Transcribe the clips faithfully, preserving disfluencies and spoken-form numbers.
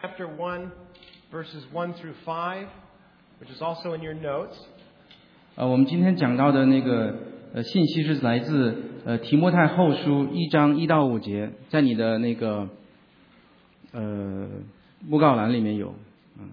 Chapter one, verses one through five, which is also in your notes. 呃，我们今天讲到的那个呃信息是来自呃提摩太后书一章一到五节，在你的那个呃布告栏里面有。嗯。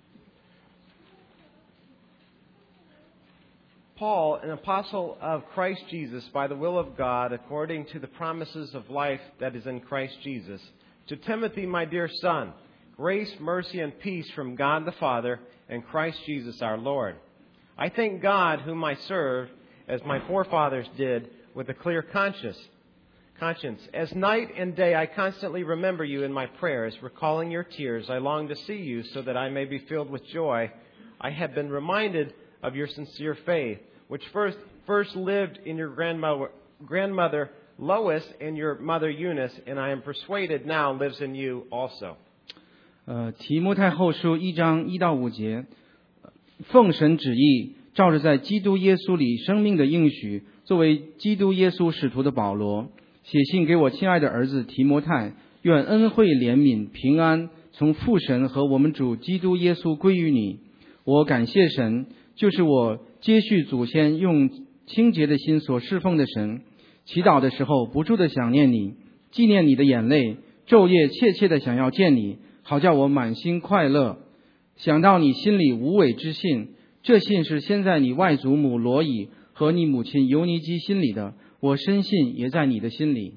Paul, an apostle of Christ Jesus, by the will of God, according to the promises of life that is in Christ Jesus, to Timothy, my dear son, grace, mercy, and peace from God the Father and Christ Jesus our Lord. I thank God, whom I serve, as my forefathers did, with a clear conscience. Conscience. As night and day I constantly remember you in my prayers, recalling your tears. I long to see you so that I may be filled with joy. I have been reminded of your sincere faith, which first first lived in your grandmother, grandmother Lois and your mother Eunice, and I am persuaded now lives in you also. 呃，提摩太后书一章一到五节，奉神旨意，照着在基督耶稣里生命的应许，作为基督耶稣使徒的保罗，写信给我亲爱的儿子提摩太，愿恩惠、怜悯、平安从父神和我们主基督耶稣归于你。我感谢神，就是我接续祖先用清洁的心所侍奉的神。祈祷的时候不住地想念你，纪念你的眼泪，昼夜切切地想要见你，好叫我满心快乐。想到你心里无伪之信，这信是先在你外祖母罗以和你母亲尤尼基心里的，我深信也在你的心里。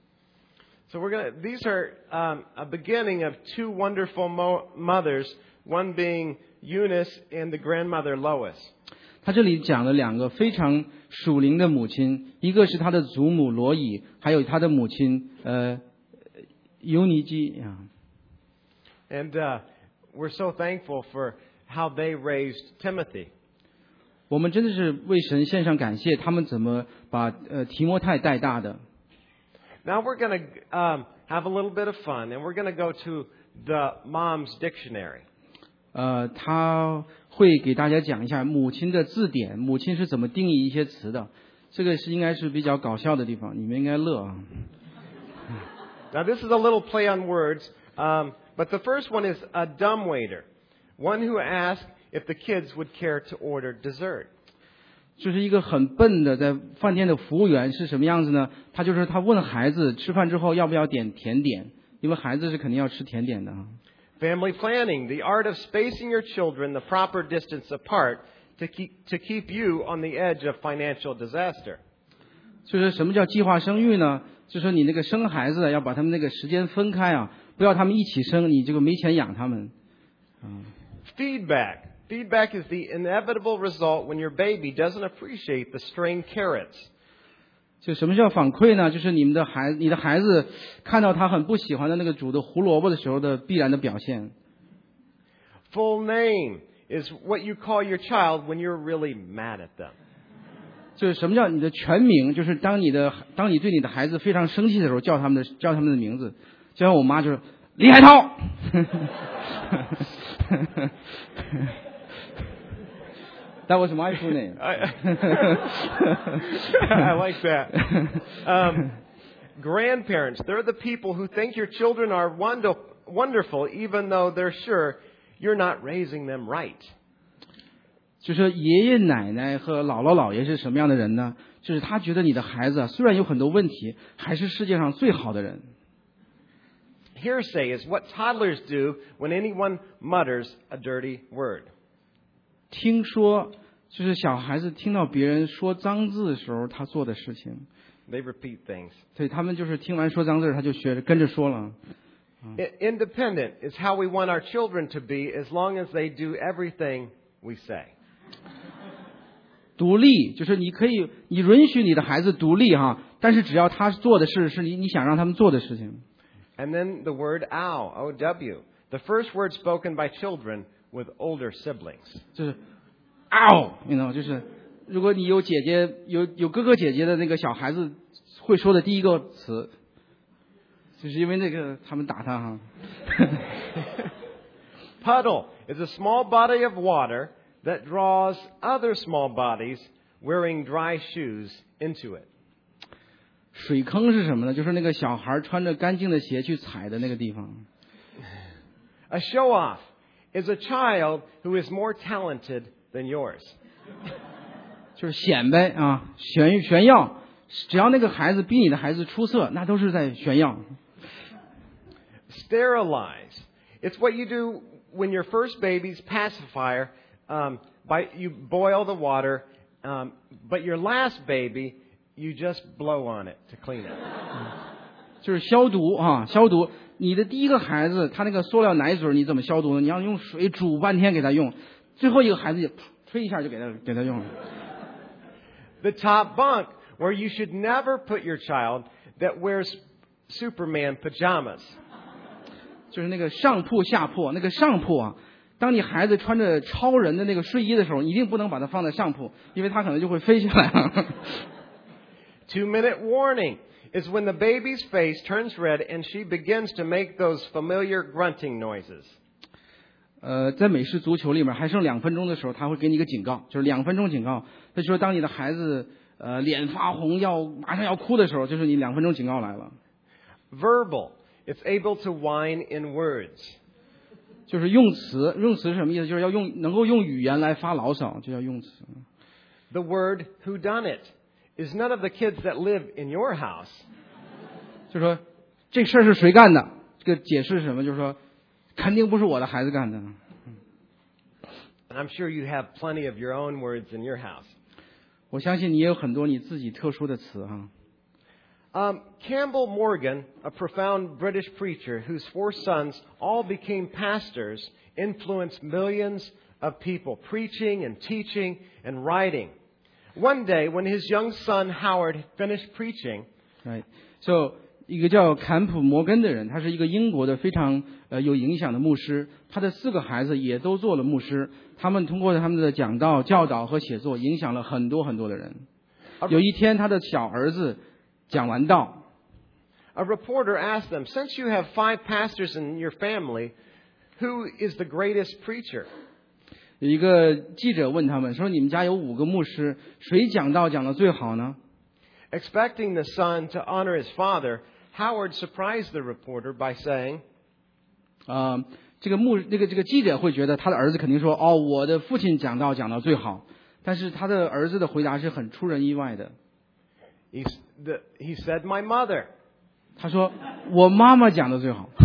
So we're going to, these are um, a beginning of two wonderful mo- mothers, one being Eunice and the grandmother Lois. 他这里讲了两个非常属灵的母亲，一个是他的祖母罗以，还有他的母亲呃尤尼基啊。 And uh, we're so thankful for how they raised Timothy. 我们真的是为神献上感谢，他们怎么把呃提摩太带大的。 Now we're going to um, have a little bit of fun, and we're going to go to the Mom's Dictionary. 呃，他会给大家讲一下母亲的字典，母亲是怎么定义一些词的。这个是应该是比较搞笑的地方，你们应该乐啊。 Now this is a little play on words, um, but the first one is a dumbwaiter, one who asks if the kids would care to order dessert. 就是一个很笨的在饭店的服务员是什么样子呢？他就是他问孩子吃饭之后要不要点甜点，因为孩子是肯定要吃甜点的啊。 Family planning, the art of spacing your children the proper distance apart to keep to keep you on the edge of financial disaster. 就是什么叫计划生育呢？就是你那个生孩子要把他们那个时间分开啊，不要他们一起生，你这个没钱养他们。嗯。 Feedback. Feedback is the inevitable result when your baby doesn't appreciate the string carrots. 就什么叫反馈呢？就是你们的孩你的孩子看到他很不喜欢的那个煮的胡萝卜的时候的必然的表现。 Full name is what you call your child when you're really mad at them. 就是什么叫你的全名？就是当你的当你对你的孩子非常生气的时候，叫他们的叫他们的名字。就像我妈就是李海涛。That was my full name. I, I like that. Um, grandparents, they're the people who think your children are wonder, wonderful, even though they're sure you're not raising them right. 就是爷爷奶奶和姥姥姥爷是什么样的人呢？就是他觉得你的孩子虽然有很多问题，还是世界上最好的人。 Hearsay is what toddlers do when anyone mutters a dirty word. 听说就是小孩子听到别人说脏字的时候，他做的事情。 They repeat things. 对，他们就是听完说脏字，他就学着跟着说了。 Independent is how we want our children to be, as long as they do everything we say. 独立就是你可以，你允许你的孩子独立哈，但是只要他做的事是你你想让他们做的事情。 And then the word ow, O W, the first word spoken by children with older siblings. 就是嗷，你知道，就是如果你有姐姐有有哥哥姐姐的那个小孩子会说的第一个词，就是因为那个他们打他哈。 Puddle is a small body of water that draws other small bodies wearing dry shoes into it. 水坑是什么呢？就是那个小孩穿着干净的鞋去踩的那个地方。 A show-off is a child who is more talented than yours. 就是显摆啊，炫炫耀。只要那个孩子比你的孩子出色，那都是在炫耀。 Sterilize. It's what you do when your first baby's pacifier. Um, by you boil the water, um, but your last baby, you just blow on it to clean it. 就是消毒啊，消毒。你的第一个孩子，他那个塑料奶嘴你怎么消毒呢？你要用水煮半天给他用，最后一个孩子也吹一下就给他给他用了。 The top bunk, where you should never put your child that wears Superman pajamas. 就是那个上铺下铺，那个上铺啊，当你孩子穿着超人的那个睡衣的时候，一定不能把它放在上铺，因为他可能就会飞下来了。 Two-minute warning is when the baby's face turns red and she begins to make those familiar grunting noises. 呃，在美式足球里面还剩两分钟的时候，他会给你一个警告，就是两分钟警告。他说，当你的孩子呃脸发红要马上要哭的时候，就是你两分钟警告来了。 Verbal. It's able to whine in words. 就是用词，用词是什么意思？就是要用能够用语言来发牢骚，就叫用词。 The word whodunit is none of the kids that live in your house. 就说这事儿是谁干的？这个解释是什么？就是说肯定不是我的孩子干的。 And I'm sure you have plenty of your own words in your house. 我相信你也有很多你自己特殊的词哈。 Um, Campbell Morgan, a profound British preacher whose four sons all became pastors, influenced millions of people, preaching and teaching and writing. One day, when his young son Howard finished preaching, right, so 一个叫坎普摩根的人，他是一个英国的非常呃有影响的牧师，他的四个孩子也都做了牧师，他们通过他们的讲道、教导和写作，影响了很多很多的人。有一天，他的小儿子讲完道。 A reporter asked them, since you have five pastors in your family, who is the greatest preacher? 有一个记者问他们说：“你们家有五个牧师，谁讲道讲得最好呢？” Expecting the son to honor his father, Howard surprised the reporter by saying, 啊、呃，这个牧这个这个记者会觉得他的儿子肯定说：“哦，我的父亲讲道讲得最好。”但是他的儿子的回答是很出人意外的。 He, the, he said, my mother. 他说我妈妈讲的最好。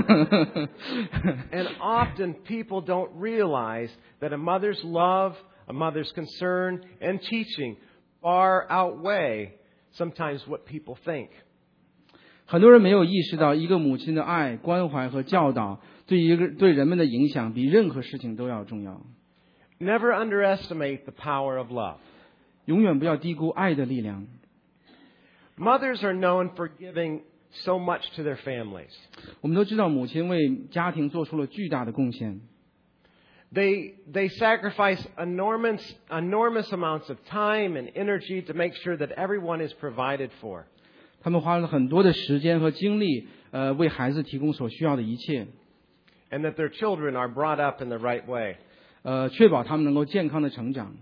And often people don't realize that a mother's love, a mother's concern, and teaching far outweigh sometimes what people think. 很多人没有意识到，一个母亲的爱、关怀和教导对一个对人们的影响比任何事情都要重要。 Never underestimate the power of love. 永远不要低估爱的力量。 Mothers are known for giving so much to their families. 我们都知道，母亲为家庭做出了巨大的贡献。 They they sacrifice enormous enormous amounts of time and energy to make sure that everyone is provided for. 他们花了很多的时间和精力，呃，为孩子提供所需要的一切。 And that their children are brought up in the right way. 呃，确保他们能够健康的成长。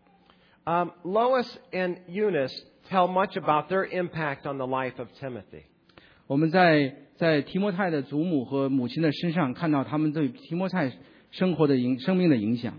Um, Lois and Eunice tell much about their impact on the life of Timothy. 我们在在提摩太的祖母和母亲的身上看到他们对提摩太生活的影生命的影响。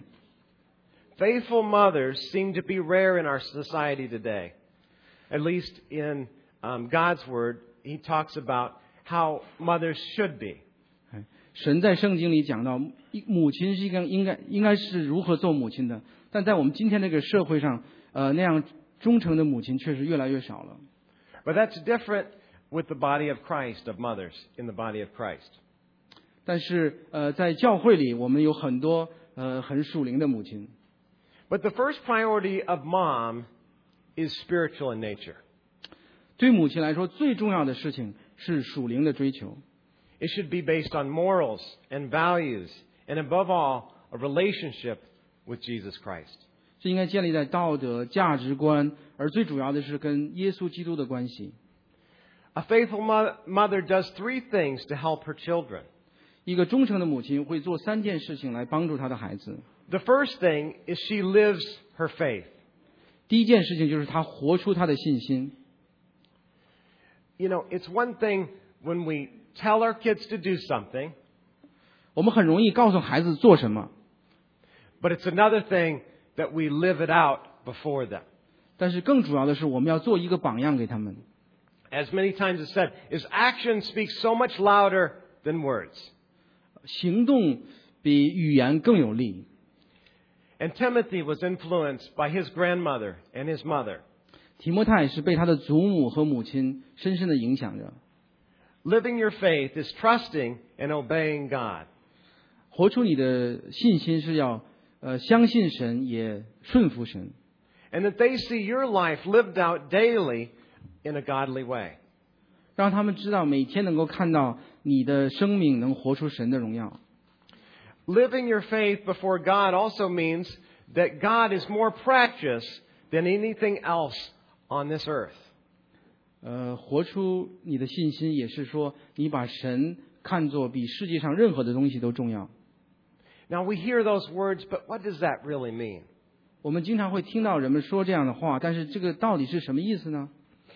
Faithful mothers seem to be rare in our society today. At least in um, God's Word, He talks about how mothers should be. 神在圣经里讲到，母亲是应该应该应该是如何做母亲的，但在我们今天这个社会上，呃，那样忠诚的母亲确实越来越少了。 But that's different with the body of Christ, of mothers in the body of Christ. 但是，呃，在教会里，我们有很多呃很属灵的母亲。 But the first priority of mom is spiritual in nature. 对母亲来说，最重要的事情是属灵的追求。 It should be based on morals and values, and above all, a relationship with Jesus Christ. 这应该建立在道德、价值观，而最主要的是跟耶稣基督的关系。 A faithful mother does three things to help her children. 一个忠诚的母亲会做三件事情来帮助她的孩子。 The first thing is she lives her faith. 第一件事情就是她活出她的信心。 You know, it's one thing when we tell our kids to do something. 我们很容易告诉孩子做什么， But it's another thing that we live it out before them. 但是更主要的是我们要做一个榜样给他们。 As many times as said, is action speaks so much louder than words. 行动比语言更有力。 And Timothy was influenced by his grandmother and his mother. 提摩太是被他的祖母和母亲深深的影响着。 Living your faith is trusting and obeying God. 活出你的信心是要呃相信神，也顺服神。 And that they see your life lived out daily in a godly way. 让他们知道每天能够看到你的生命能活出神的荣耀。 Living your faith before God also means that God is more precious than anything else on this earth. 呃，活出你的信心也是说，你把神看作比世界上任何的东西都重要。 Now we hear those words, but what does that really mean? 我们经常会听到人们说这样的话，但是这个到底是什么意思呢？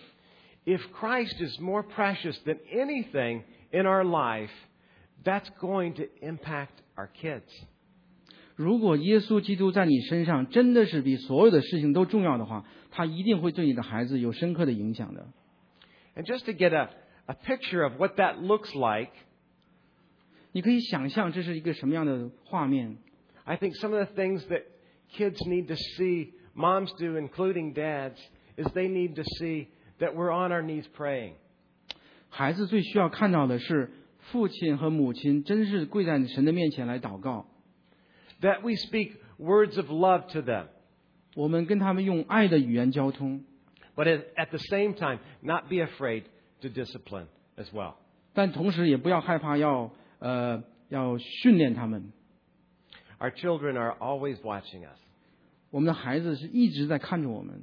If Christ is more precious than anything in our life, that's going to impact our kids. 如果耶稣基督在你身上真的是比所有的事情都重要的话，他一定会对你的孩子有深刻的影响的。 And just to get a, a picture of what that looks like, 你可以想象这是一个什么样的画面？ I think some of the things that kids need to see, moms do, including dads, is they need to see that we're on our knees praying. 孩子最需要看到的是父亲和母亲真是跪在神的面前来祷告， That we speak words of love to them. 我们跟他们用爱的语言交通， But at, at the same time, not be afraid to discipline as well. 但同时也不要害怕要呃要训练他们。 Our children are always watching us. 我们的孩子是一直在看着我们。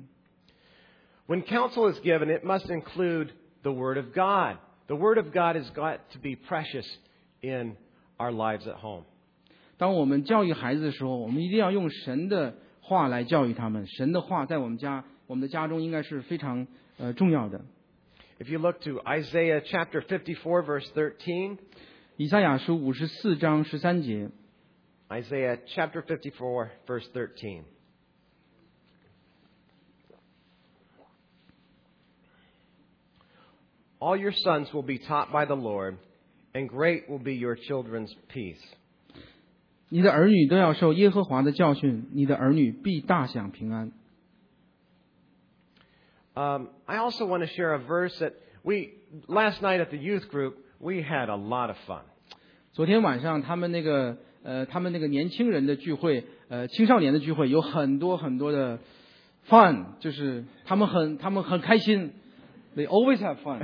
When counsel is given, it must include the Word of God. The Word of God has got to be precious in our lives at home. 当我们教育孩子的时候，我们一定要用神的话来教育他们。神的话在我们家，我们的家中应该是非常呃重要的。 If you look to Isaiah chapter fifty-four, verse thirteen, 以赛亚书五十四章十三节， Isaiah chapter fifty-four, verse thirteen. All your sons will be taught by the Lord, and great will be your children's peace. 你的儿女都要受耶和华的教训，你的儿女必大享平安。 Um, I also want to share a verse that we, last night at the youth group, we had a lot of fun. 昨天晚上他们那个呃，他们那个年轻人的聚会，呃，青少年的聚会有很多很多的 fun， 就是他们很他们很开心。They always have fun.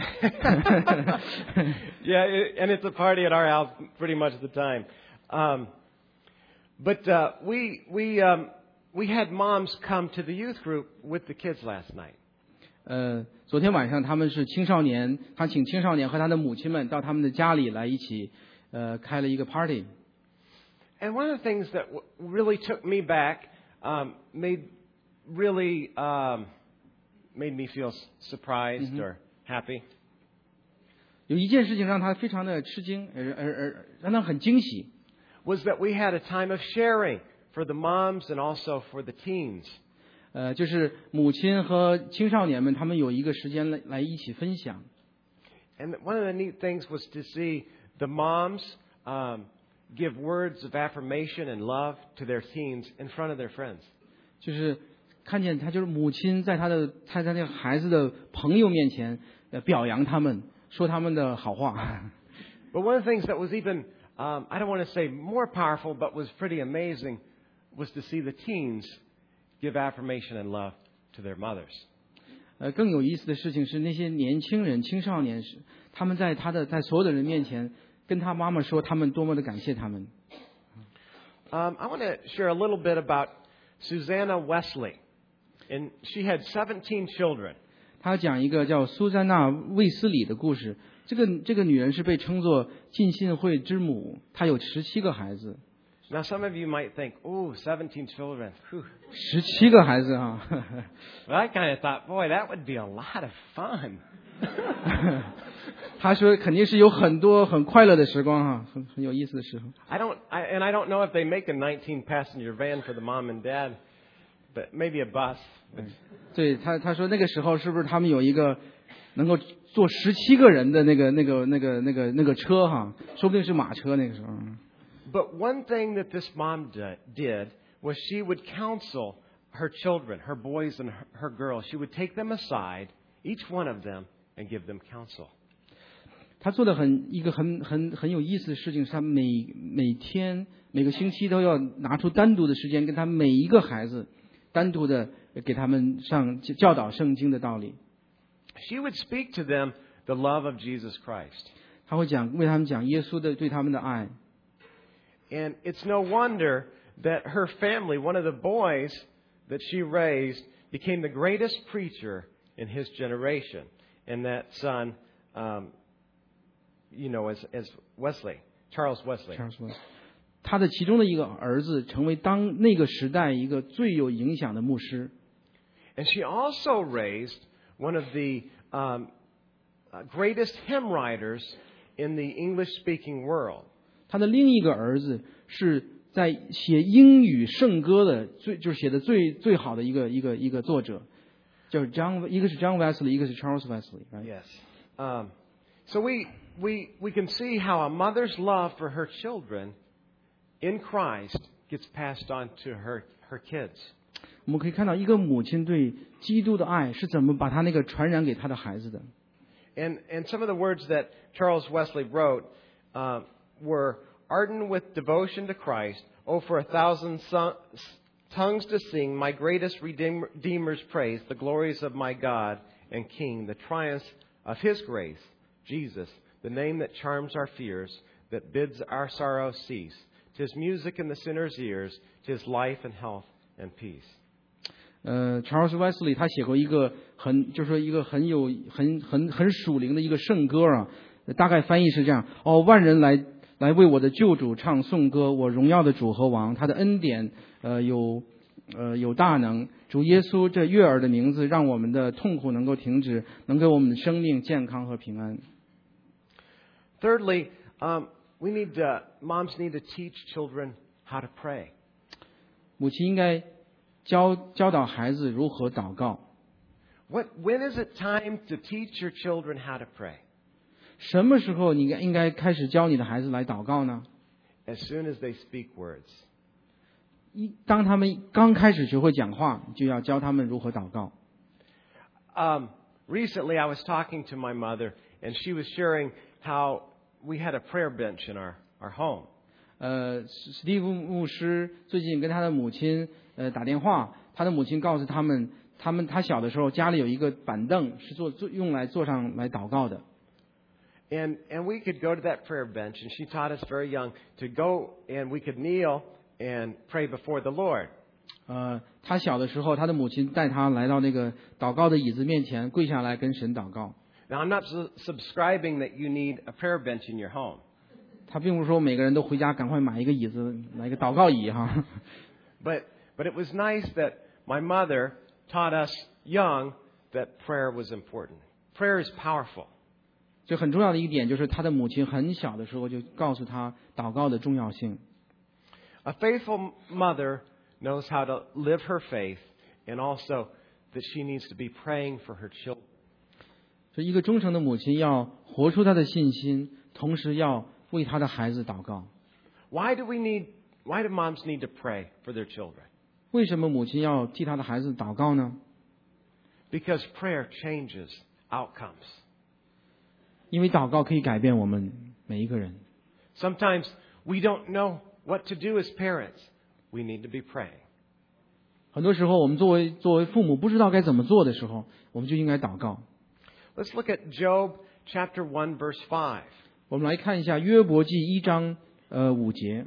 Yeah, it, and it's a party at our house pretty much the time. Um, but uh, we we um, we had moms come to the youth group with the kids last night. 呃，昨天晚上他们是青少年，他请青少年和他的母亲们到他们的家里来一起，呃，开了一个 party。 And one of the things that w- really took me back, um, made really um, made me feel s- surprised Mhm. or happy. 有一件事情让他非常的吃惊，而而而让他很惊喜， Was that we had a time of sharing for the moms and also for the teens. 呃，就是母亲和青少年们他们有一个时间来来一起分享。 And one of the neat things was to see the moms um, give words of affirmation and love to their teens in front of their friends. 就是看见他就是母亲在他的在他那个孩子的朋友面前呃表扬他们，说他们的好话。 But one of the things that was even, um, I don't want to say more powerful, but was pretty amazing, was to see the teens give affirmation and love to their mothers. 呃，更有意思的事情是那些年轻人、青少年是他们在他的在所有的人面前跟他妈妈说他们多么的感谢他们。 Um, I want to share a little bit about Susanna Wesley. And she had seventeen children. 他讲一个叫苏珊娜·卫斯理的故事。这个这个女人是被称作浸信会之母，她有十七个孩子。 Now, some of you might think, "Ooh, seventeen children." Whew. 十七个孩子啊！ But I kind of thought, boy, that would be a lot of fun. 他说肯定是有很多很快乐的时光哈，很很有意思的时候。 I don't, I, and I don't know if they make a nineteen passenger van for the mom and dad, but maybe a bus. 对他他说那个时候是不是他们有一个能够坐十七个人的那个那个那个那个那个车哈，说不定是马车那个时候。 But one thing that this mom did was she would counsel her children, her boys and her girls. She would take them aside, each one of them, and give them counsel. 他做的很一个很很很有意思的事情是，他每每天每个星期都要拿出单独的时间，跟他每一个孩子单独的给他们上教导圣经的道理。 She would speak to them the love of Jesus Christ. 他会讲为他们讲耶稣的对他们的爱。 And it's no wonder that her family, one of the boys that she raised, became the greatest preacher in his generation. And that son, um, you know, as, as Wesley, Charles Wesley. Charles Wesley. 他的其中的一个儿子成为当那个时代一个最有影响的牧师。 And she also raised one of the um, greatest hymn writers in the English-speaking world. 他的另一个儿子是在写英语圣歌的最就是写的最最好的一个一个一个作者，就是 John， 一个是 John Wesley， 一个是 Charles Wesley。Right? Yes. Um, so we we we can see how a mother's love for her children in Christ gets passed on to her her kids. 我们可以看到一个母亲对基督的爱是怎么把他那个传染给他的孩子的。 And and some of the words that Charles Wesley wrote uh, were ardent with devotion to Christ. Oh, for a thousand son- tongues to sing my greatest Redeemer, Redeemer's praise, the glories of my God and King, the triumphs of His grace, Jesus, the name that charms our fears, that bids our sorrow cease. 'Tis music in the sinner's ears, 'tis life and health and peace. 呃 ，Charles Wesley 他写过一个很，就是说一个很有很很很属灵的一个圣歌啊，大概翻译是这样：哦，万人来来为我的救主唱颂歌，我荣耀的主和王，他的恩典呃有呃有大能，主耶稣这悦耳的名字，让我们的痛苦能够停止，能给我们的生命健康和平安。 Thirdly, um, we need to, moms need to teach children how to pray. 母亲应该教教导孩子如何祷告。 What, when is it time to teach your children how to pray? 什么时候你应该应该开始教你的孩子来祷告呢？ As soon as they speak words. 一当他们刚开始学会讲话，就要教他们如何祷告。 Um, recently, I was talking to my mother, and she was sharing how we had a prayer bench in our, our home. 呃，史蒂夫牧师最近跟他的母亲呃打电话，他的母亲告诉他们，他们他小的时候家里有一个板凳是做做用来坐上来祷告的。 And and we could go to that prayer bench, and she taught us very young to go, and we could kneel and pray before the Lord. 呃，他小的时候，他的母亲带他来到那个祷告的椅子面前，跪下来跟神祷告。 Now, I'm not su- subscribing that you need a prayer bench in your home. 他并不是说每个人都回家赶快买一个椅子，买一个祷告椅哈。 But but it was nice that my mother taught us young that prayer was important. Prayer is powerful. 就很重要的一点就是，他的母亲很小的时候就告诉他祷告的重要性。 A faithful mother knows how to live her faith, and also that she needs to be praying for her children. 所以，一个忠诚的母亲要活出她的信心，同时要为她的孩子祷告。 Why do we need? Why do moms need to pray for their children? 为什么母亲要替她的孩子祷告呢？ Because prayer changes outcomes. 因为祷告可以改变我们每一个人。 Sometimes we don't know what to do as parents. We need to be praying. 很多时候，我们作为作为父母不知道该怎么做的时候，我们就应该祷告。 Let's look at Job chapter one, verse five. 我们来看一下约伯记一章呃五节。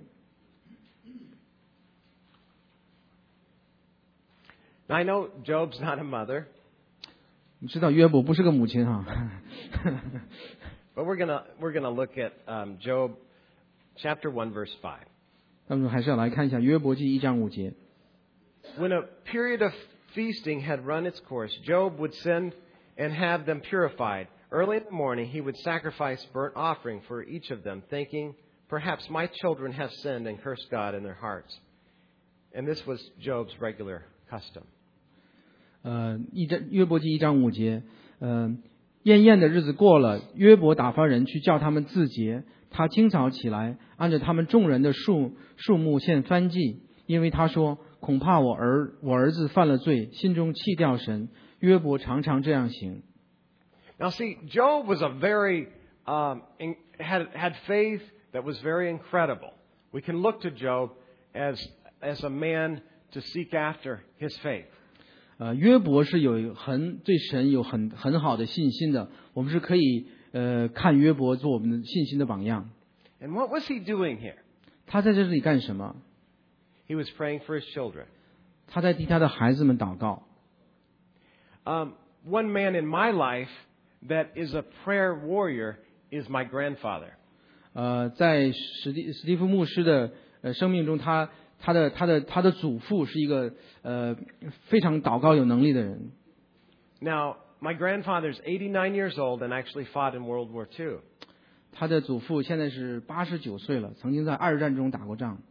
Now, I know Job's not a mother, 你知道约伯不是个母亲哈。 but we're gonna we're gonna look at um, Job chapter one, verse five. 那么还是要来看一下约伯记一章五节。 When a period of feasting had run its course, Job would send and have them purified. early in the morning he would sacrifice burnt offering for each of them, thinking, perhaps my children have sinned and cursed God in their hearts. And this was Job's regular custom. 呃，一章约伯记一章五节，呃，宴宴的日子过了，约伯打发人去叫他们自洁。他清早起来，按着他们众人的数数目献燔祭，因为他说，恐怕我儿我儿子犯了罪，心中弃掉神。约伯常常这样行。 Now see, Job was a very um, in, had had faith that was very incredible. We can look to Job as as a man to seek after his faith. 呃，约伯是有很对神有很很好的信心的，我们是可以呃看约伯做我们的信心的榜样。 And what was he doing here? 他在这里干什么？ He was praying for his children. 他在替他的孩子们祷告。 Um, one man in my life that is a prayer warrior is my grandfather. 呃，在史蒂史蒂夫牧师的呃生命中，他他的他的他的祖父是一个呃非常祷告有能力的人。 Now, my grandfather's eighty-nine years old and actually fought in World War Two. 他的祖父现在是八十九岁了，曾经在二战中打过仗。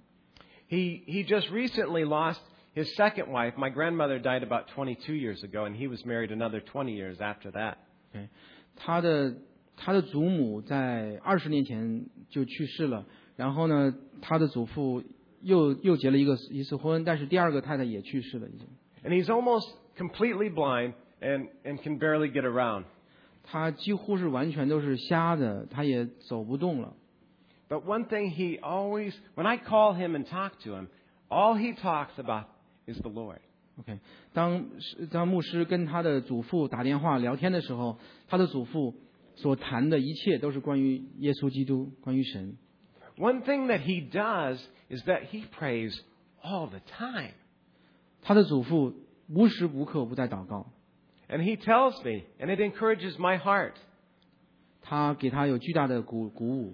He he just recently lost his second wife. My grandmother died about twenty-two years ago, and he was married another twenty years after that. Okay. 他的他的祖母在二十年前就去世了，然后呢，他的祖父又又结了一个一次婚，但是第二个太太也去世了已经。 And he's almost completely blind and and can barely get around. 他几乎是完全都是瞎的，他也走不动了。 But one thing he always, when I call him and talk to him, all he talks about is the Lord. OK， 当当牧师跟他的祖父打电话聊天的时候，他的祖父所谈的一切都是关于耶稣基督，关于神。 One thing that he does is that he prays all the time. 他的祖父无时无刻不在祷告。 And he tells me, and it encourages my heart. 他给他有巨大的鼓鼓舞。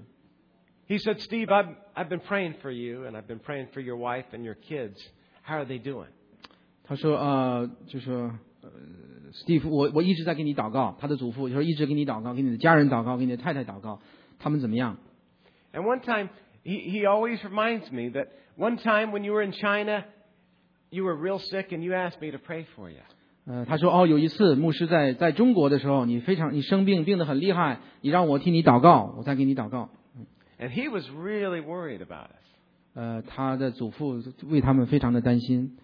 He said, Steve, I've, I've been praying for you, and I've been praying for your wife and your kids. How are they doing? 他说，呃，就说，呃 ，Steve， 我我一直在给你祷告。他的祖父就说一直给你祷告，给你的家人祷告，给你的太太祷告，他们怎么样 And one time, he, he always reminds me that one time when you were in China, you were real sick, and you asked me to pray for you. 呃，他说，哦，有一次牧师在在中国的时候，你非常你生病，病得很厉害，你让我替你祷告，我再给你祷告。 And he was really worried about us. 呃，他的祖父为他们非常的担心。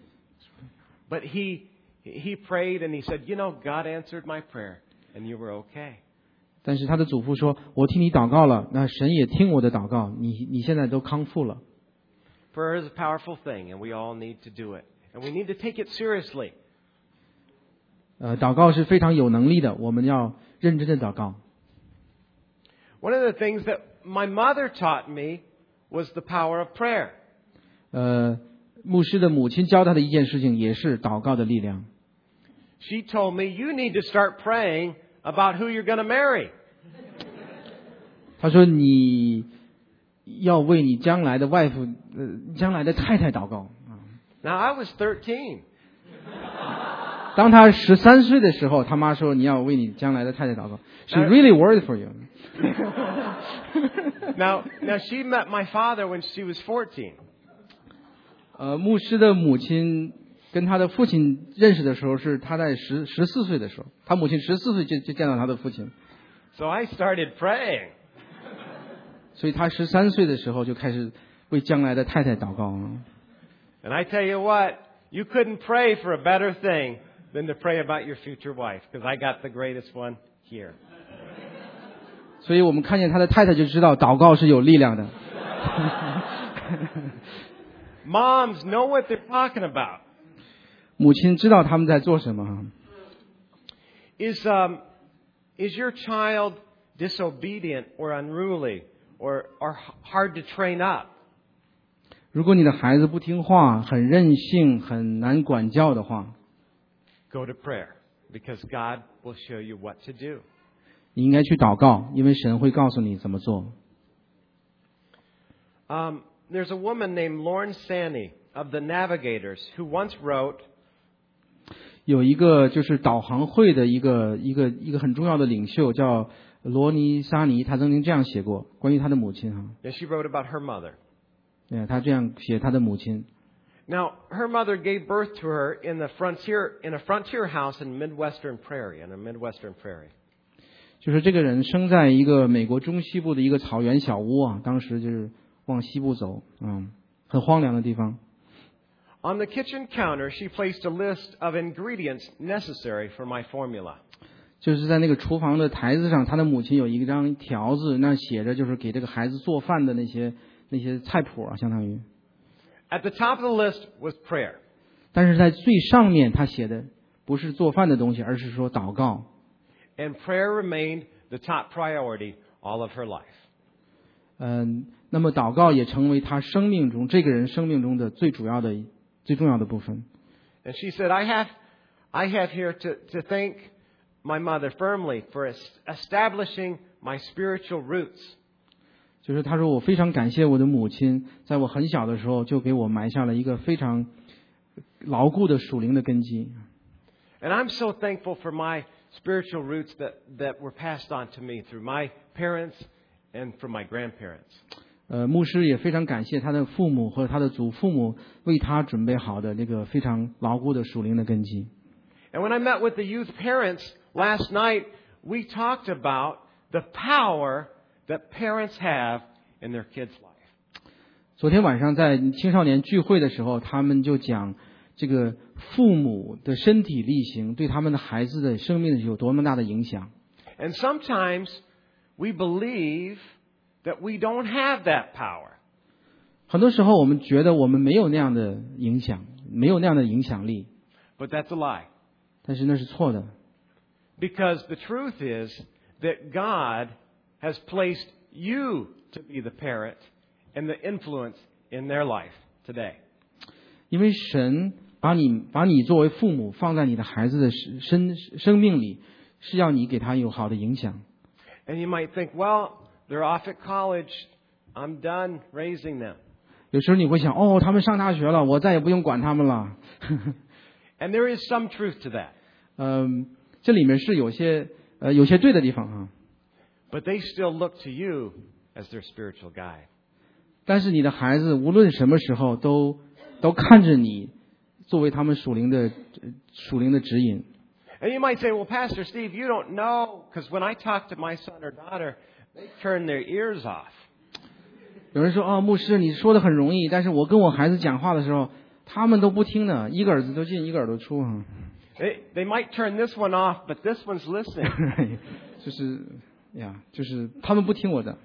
But he he prayed and he said, you know, God answered my prayer, and you were okay. 但是他的祖父说，我替你祷告了，那神也听我的祷告，你你现在都康复了。 Prayer is a powerful thing, and we all need to do it, and we need to take it seriously. 呃，祷告是非常有能力的，我们要认真的祷告。 One of the things that my mother taught me was the power of prayer. 呃，牧师的母亲教他的一件事情，也是祷告的力量。 She told me, you need to start praying about who you're going to marry. 他说你要为你将来的外父、呃，将来的太太祷告。 Now, I was thirteen. 当他十三岁的时候，他妈说你要为你将来的太太祷告。She really worried for you. now, now she met my father when she was fourteen. 呃，牧师的母亲跟他的父亲认识的时候是他在十十四岁的时候，他母亲十四岁就就见到他的父亲。 So I started praying. 所以他十三岁的时候就开始为将来的太太祷告。 And I tell you what, you couldn't pray for a better thing than to pray about your future wife, because I got the greatest one here. 所以我们看见他的太太就知道祷告是有力量的。 Moms know what they're talking about. 母亲知道他们在做什么。 Is um is your child disobedient or unruly or or hard to train up? 如果你的孩子不听话，很任性，很难管教的话， Go to prayer, because God will show you what to do. 你应该去祷告，因为神会告诉你怎么做。 Um, there's a woman named Lauren Sanney of the Navigators who once wrote, 有一个就是导航会的一个一个一个很重要的领袖叫罗尼沙尼，他曾经这样写过关于他的母亲哈。 And she wrote about her mother. 对，他这样写他的母亲。 Now, her mother gave birth to her in the frontier in a frontier house in Midwestern Prairie, in a Midwestern Prairie. 就是这个人生在一个美国中西部的一个草原小屋啊，当时就是往西部走，嗯，很荒凉的地方。 On the kitchen counter, she placed a list of ingredients necessary for my formula. 就是在那个厨房的台子上，他的母亲有一张条子，那写着就是给这个孩子做饭的那些那些菜谱啊，相当于。 At the top of the list was prayer. 但是在最上面，他写的不是做饭的东西，而是说祷告。 And prayer remained the top priority all of her life. 嗯，那么祷告也成为他生命中这个人生命中的最主要的、最重要的部分。 And she said, "I have, I have here to to thank my mother firmly for establishing my spiritual roots." 就是他说，我非常感谢我的母亲，在我很小的时候就给我埋下了一个非常牢固的属灵的根基。 And I'm so thankful for my spiritual roots that that were passed on to me through my parents and from my grandparents. 呃，牧师也非常感谢他的父母和他的祖父母为他准备好的这个非常牢固的属灵的根基。 And when I met with the youth parents last night, we talked about the power that parents have in their kids' life. 昨天晚上在青少年聚会的时候，他们就讲这个父母的身体力行对他们的孩子的生命有多么大的影响。 And sometimes we believe that we don't have that power. 很多时候我们觉得我们没有那样的影响，没有那样的影响力。 But that's a lie. 但是那是错的。 Because the truth is that God has placed you to be the parent and the influence in their life today. 因为神把你把你作为父母放在你的孩子的生生命里，是要你给他有好的影响。 And you might think, well, they're off at college. I'm done raising them. 有时候你会想，哦，他们上大学了，我再也不用管他们了。 And there is some truth to that. 嗯，这里面是有些呃有些对的地方啊。 But they still look to you as their spiritual guide. 但是你的孩子无论什么时候都都看着你，作为他们属灵的属灵的指引。 And you might say, well, Pastor Steve, you don't know, because when I talk to my son or daughter, they turn their ears off. 有人说，哦，牧师，你说的很容易，但是我跟我孩子讲话的时候，他们都不听的，一个耳朵进，一个耳朵出啊。 They, they might turn this one off, but this one's listening. 就是呀，就是他们不听我的。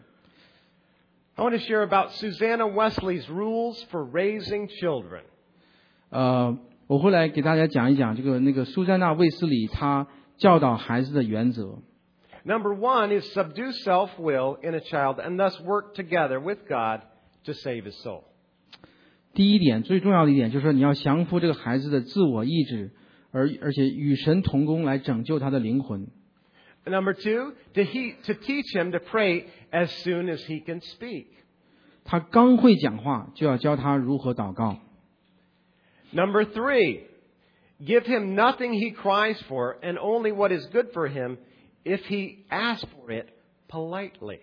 I want to share about Susanna Wesley's rules for raising children. 呃，我会来给大家讲一讲这个那个苏珊娜·卫斯理她教导孩子的原则。 Number one is subdue self-will in a child and thus work together with God to save his soul. 第一点，最重要的一点就是说，你要降服这个孩子的自我意志，而而且与神同工来拯救他的灵魂。 Number two, to, he, to teach him to pray as soon as he can speak. 他刚会讲话，就要教他如何祷告。 Number three, give him nothing he cries for and only what is good for him if he asks for it politely.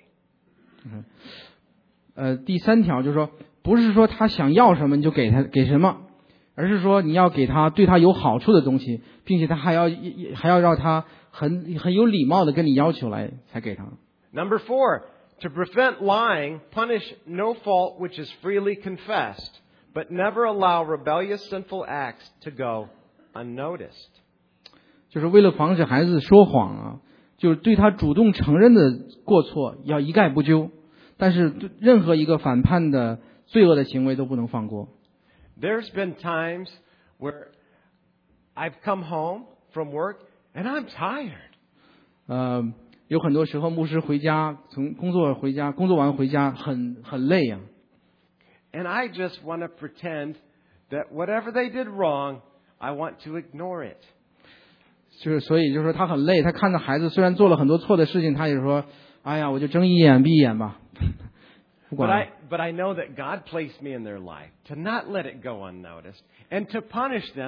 呃，第三条就是说，不是说他想要什么你就给他给什么，而是说你要给他对他有好处的东西，并且他还要还要让他很很有礼貌的跟你要求来才给他。 Number four, to prevent lying, punish no fault which is freely confessed, but never allow rebellious sinful acts to go unnoticed. 就是为了防止孩子说谎啊，就是对他主动承认的过错要一概不究，但是任何一个反叛的罪恶的行为都不能放过。 There's been times where I've come home from work and I'm tired. 呃，有很多时候牧师回家，从工作回家，工作完回家很很累啊。 And I just want to pretend that whatever they did wrong, I want to ignore it. 就是所以就是说他很累，他看到孩子虽然做了很多错的事情，他也说，哎呀，我就睁一眼闭一眼吧。不 But 管 I, but I know that God placed me in their life to not let it go unnoticed and to punish them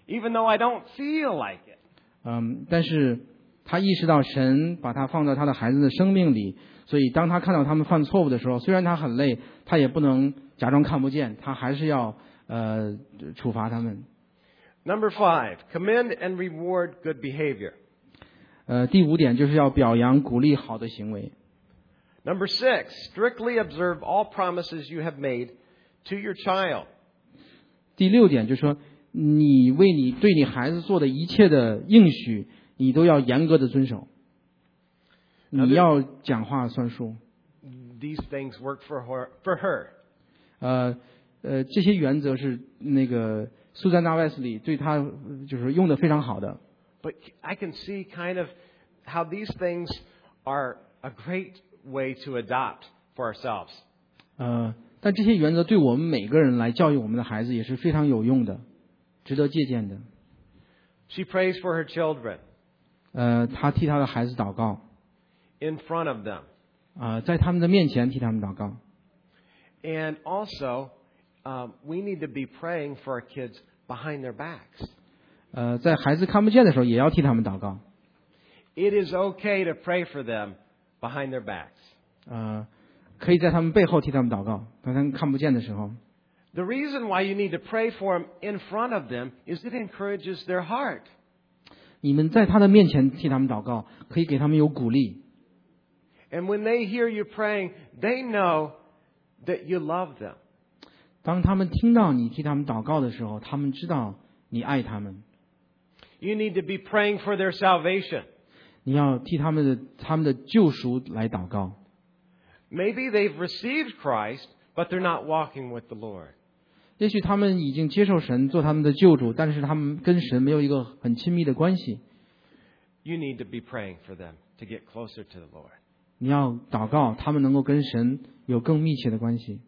even though I don't feel like it. 嗯，但是他意识到神把他放到他的孩子的生命里，所以当他看到他们犯错误的时候，虽然他很累，他也不能假装看不见，他还是要呃处罚他们。 Number five, commend and reward good behavior. 呃，第五点就是要表扬鼓励好的行为。 Number six, strictly observe all promises you have made to your child. 第六点就是说，你为你对你孩子做的一切的应许，你都要严格的遵守。你要讲话算数。 These things work for her. For her. 呃呃，这些原则是那个苏珊娜·卫斯理对他就是用的非常好的。 But I can see kind of how these things are a great way to adopt for ourselves. 呃，但这些原则对我们每个人来教育我们的孩子也是非常有用的，值得借鉴的。 She prays for her children. 呃，他替他的孩子祷告。 In front of them. 啊、呃，在他们的面前替他们祷告。 And also, um, we need to be praying for our kids behind their backs. 呃，在孩子看不见的时候，也要替他们祷告。 It is okay to pray for them behind their backs. 呃，可以在他们背后替他们祷告，当他们看不见的时候。 The reason why you need to pray for them in front of them is it encourages their heart. 你们在他的面前替他们祷告，可以给他们有鼓励。 And when they hear you praying, they know that you love them. 当他们听到你替他们祷告的时候，他们知道你爱他们。 You need to be praying for their salvation. 你要替他们的他们的救赎来祷告。 Maybe they've received Christ, but they're not walking with the Lord. 也许他们已经接受神做他们的救主，但是他们跟神没有一个很亲密的关系。 You need to be praying for them to get closer to the Lord. 你要祷告，他们能够跟神有更密切的关系。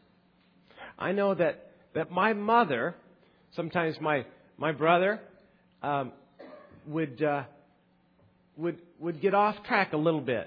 I know that that my mother, sometimes my my brother, um, would uh, would would get off track a little bit.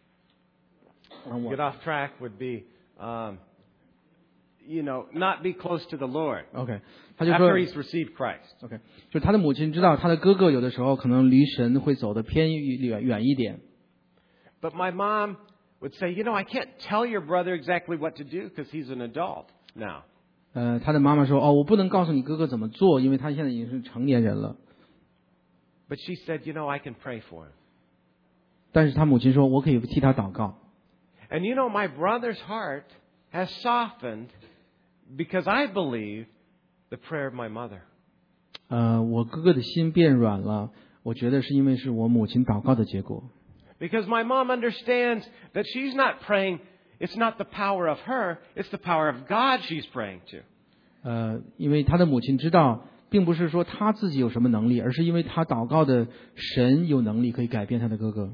Get off track would be, um, you know, not be close to the Lord. OK， 他就说 after he's received Christ. OK， 就是他的母亲知道他的哥哥有的时候可能离神会走得偏远远一点。 But my mom would say, you know, I can't tell your brother exactly what to do because he's an adult now. 呃，他的妈妈说，哦，我不能告诉你哥哥怎么做，因为他现在已经是成年人了。 But she said, you know, I can pray for him. 但是他母亲说，我可以替他祷告。 And you know, my brother's heart has softened because I believe the prayer of my mother. 呃，我哥哥的心变软了，我觉得是因为是我母亲祷告的结果。 Because my mom understands that she's not praying, it's not the power of her, it's the power of God she's praying to. 呃，因为他的母亲知道，并不是说他自己有什么能力，而是因为他祷告的神有能力可以改变他的哥哥。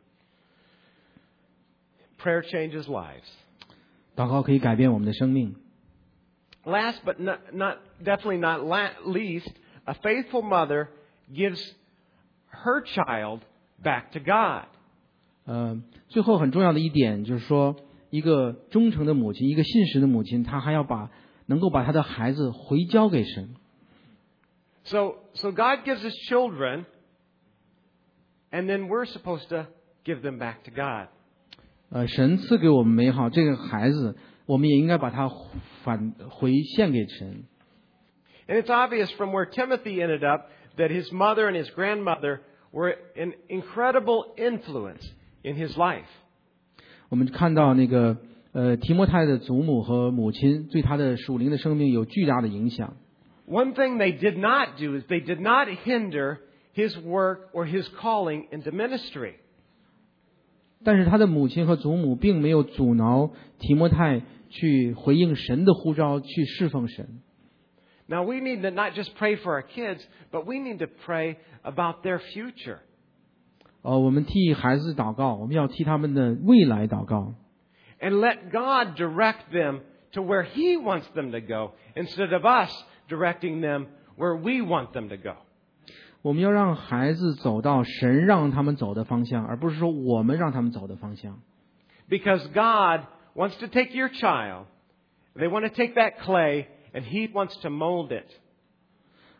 Prayer changes lives. 祷告可以改变我们的生命。 Last but not, not definitely not la- least, a faithful mother gives her child back to God. 呃，最后很重要的一点就是说，一个忠诚的母亲，一个信实的母亲，她还要把能够把她的孩子回交给神。 So, so God gives us children, and then we're supposed to give them back to God. 呃，神赐给我们美好，这个孩子，我们也应该把他返回献给神。 And it's obvious from where Timothy ended up that his mother and his grandmother were an incredible influence in his life. 我们看到那个呃提摩太的祖母和母亲对他的属灵的生命有巨大的影响。 One thing they did not do is they did not hinder his work or his calling into ministry. 但是他的母亲和祖母并没有阻挠提摩太去回应神的呼召，去侍奉神。 Now we need to not just pray for our kids, but we need to pray about their future. 哦，我们替孩子祷告，我们要替他们的未来祷告。 And let God direct them to where He wants them to go, instead of us directing them where we want them to go. 我们要让孩子走到神让他们走的方向，而不是说我们让他们走的方向。 Because God wants to take your child, they want to take that clay, and He wants to mold it.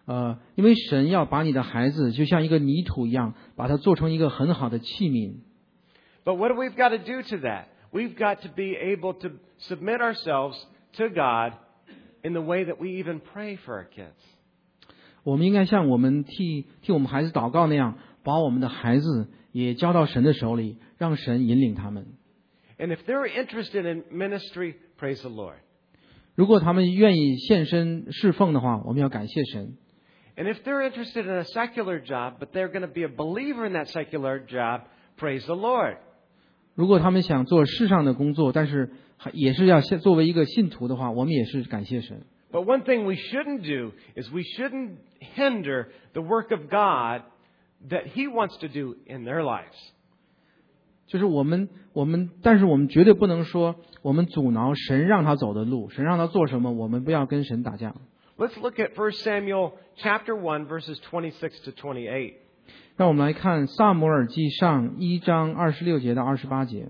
呃，因为神要把你的孩子就像一个泥土一样，把它做成一个很好的器皿。 But what do we've got to do to that? We've got to be able to submit ourselves to God in the way that we even pray for our kids. 我们应该像我们替替我们孩子祷告那样，把我们的孩子也交到神的手里，让神引领他们。 And if they're interested in ministry, praise the Lord. 如果他们愿意献身侍奉的话，我们要感谢神。 And if they're interested in a secular job, but they're going to be a believer in that secular job, praise the Lord. 如果他们想做世上的工作，但是也是要作为一个信徒的话，我们也是感谢神。 But one thing we shouldn't do is we shouldn't hinder the work of God that He wants to do in their lives. 就是我们我们，但是我们绝对不能说我们阻挠神让他走的路，神让他做什么，我们不要跟神打架。 Let's look at First Samuel chapter one, verses twenty-six to twenty-eight. 让我们来看撒母耳记上一章二十六节到二十八节。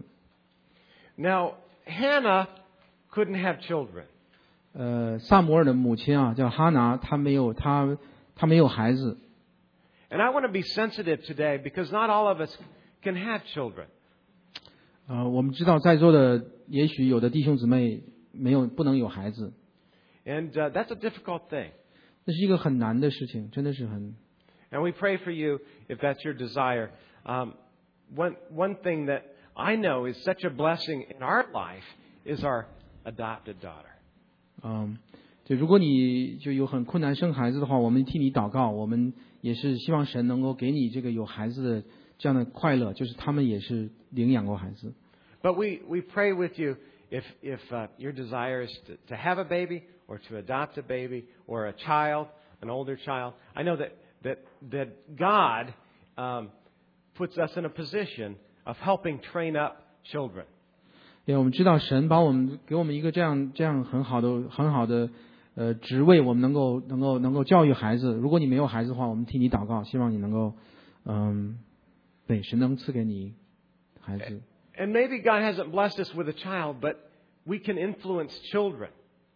Now, Hannah couldn't have children. 呃，撒母耳的母亲啊，叫哈拿，她没有她她没有孩子。 And I want to be sensitive today because not all of us can have children. 呃，我们知道在座的也许有的弟兄姊妹没有不能有孩子。 And uh, that's a difficult thing. 这是一个很难的事情，真的是很。 And we pray for you if that's your desire. Um, one one thing that I know is such a blessing in our life is our adopted daughter. 嗯，就如果你就有很困难生孩子的话，我们替你祷告，我们也是希望神能够给你这个有孩子的这样的快乐，就是他们也是领养过孩子。 But we, we pray with you if if uh, your desire is to, to have a baby or to adopt a baby or a child, an older child. I know that that that God um, puts us in a position of helping train up children. 对，我们知道神把我们给我们一个这样这样很好的很好的呃职位，我们能够能够能够教育孩子。如果你没有孩子的话，我们替你祷告，希望你能够嗯，对，神能赐给你孩子。 And maybe God hasn't blessed us with a child, but we can influence children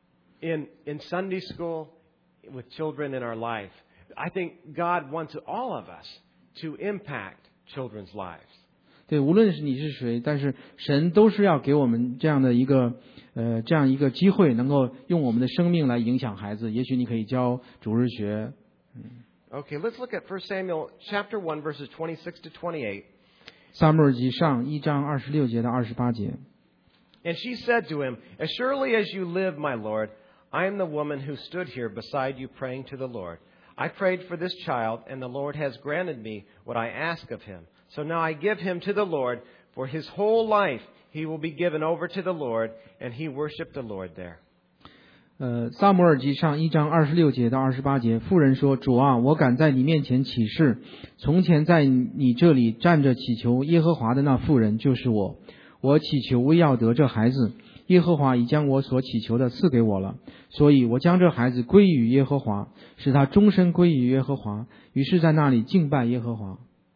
in in Sunday school, with children in our life. I think God wants all of us to impact children's lives. 对，无论是你是谁，但是神都是要给我们这样的一个呃这样一个机会，能够用我们的生命来影响孩子。也许你可以教主日学。嗯 Okay, let's look at First Samuel chapter one, verses twenty-six to twenty-eight. 撒母耳记上一章二十六节到二十八节。 And she said to him, As surely as you live, my Lord, I am the woman who stood here beside you praying to the Lord. I prayed for this child, and the Lord has granted me what I ask of him. So now I give him to the Lord. For his whole life he will be given over to the Lord, and he worshiped the Lord there. 呃，撒母耳记上一章二十六节到二十八节，妇人说：“主啊，我敢在你面前起誓，从前在你这里站着祈求耶和华的那妇人就是我。我祈求为要得这孩子，耶和华已将我所祈求的赐给我了，所以我将这孩子归于耶和华，使他终身归于耶和华。于是在那里敬拜耶和华。”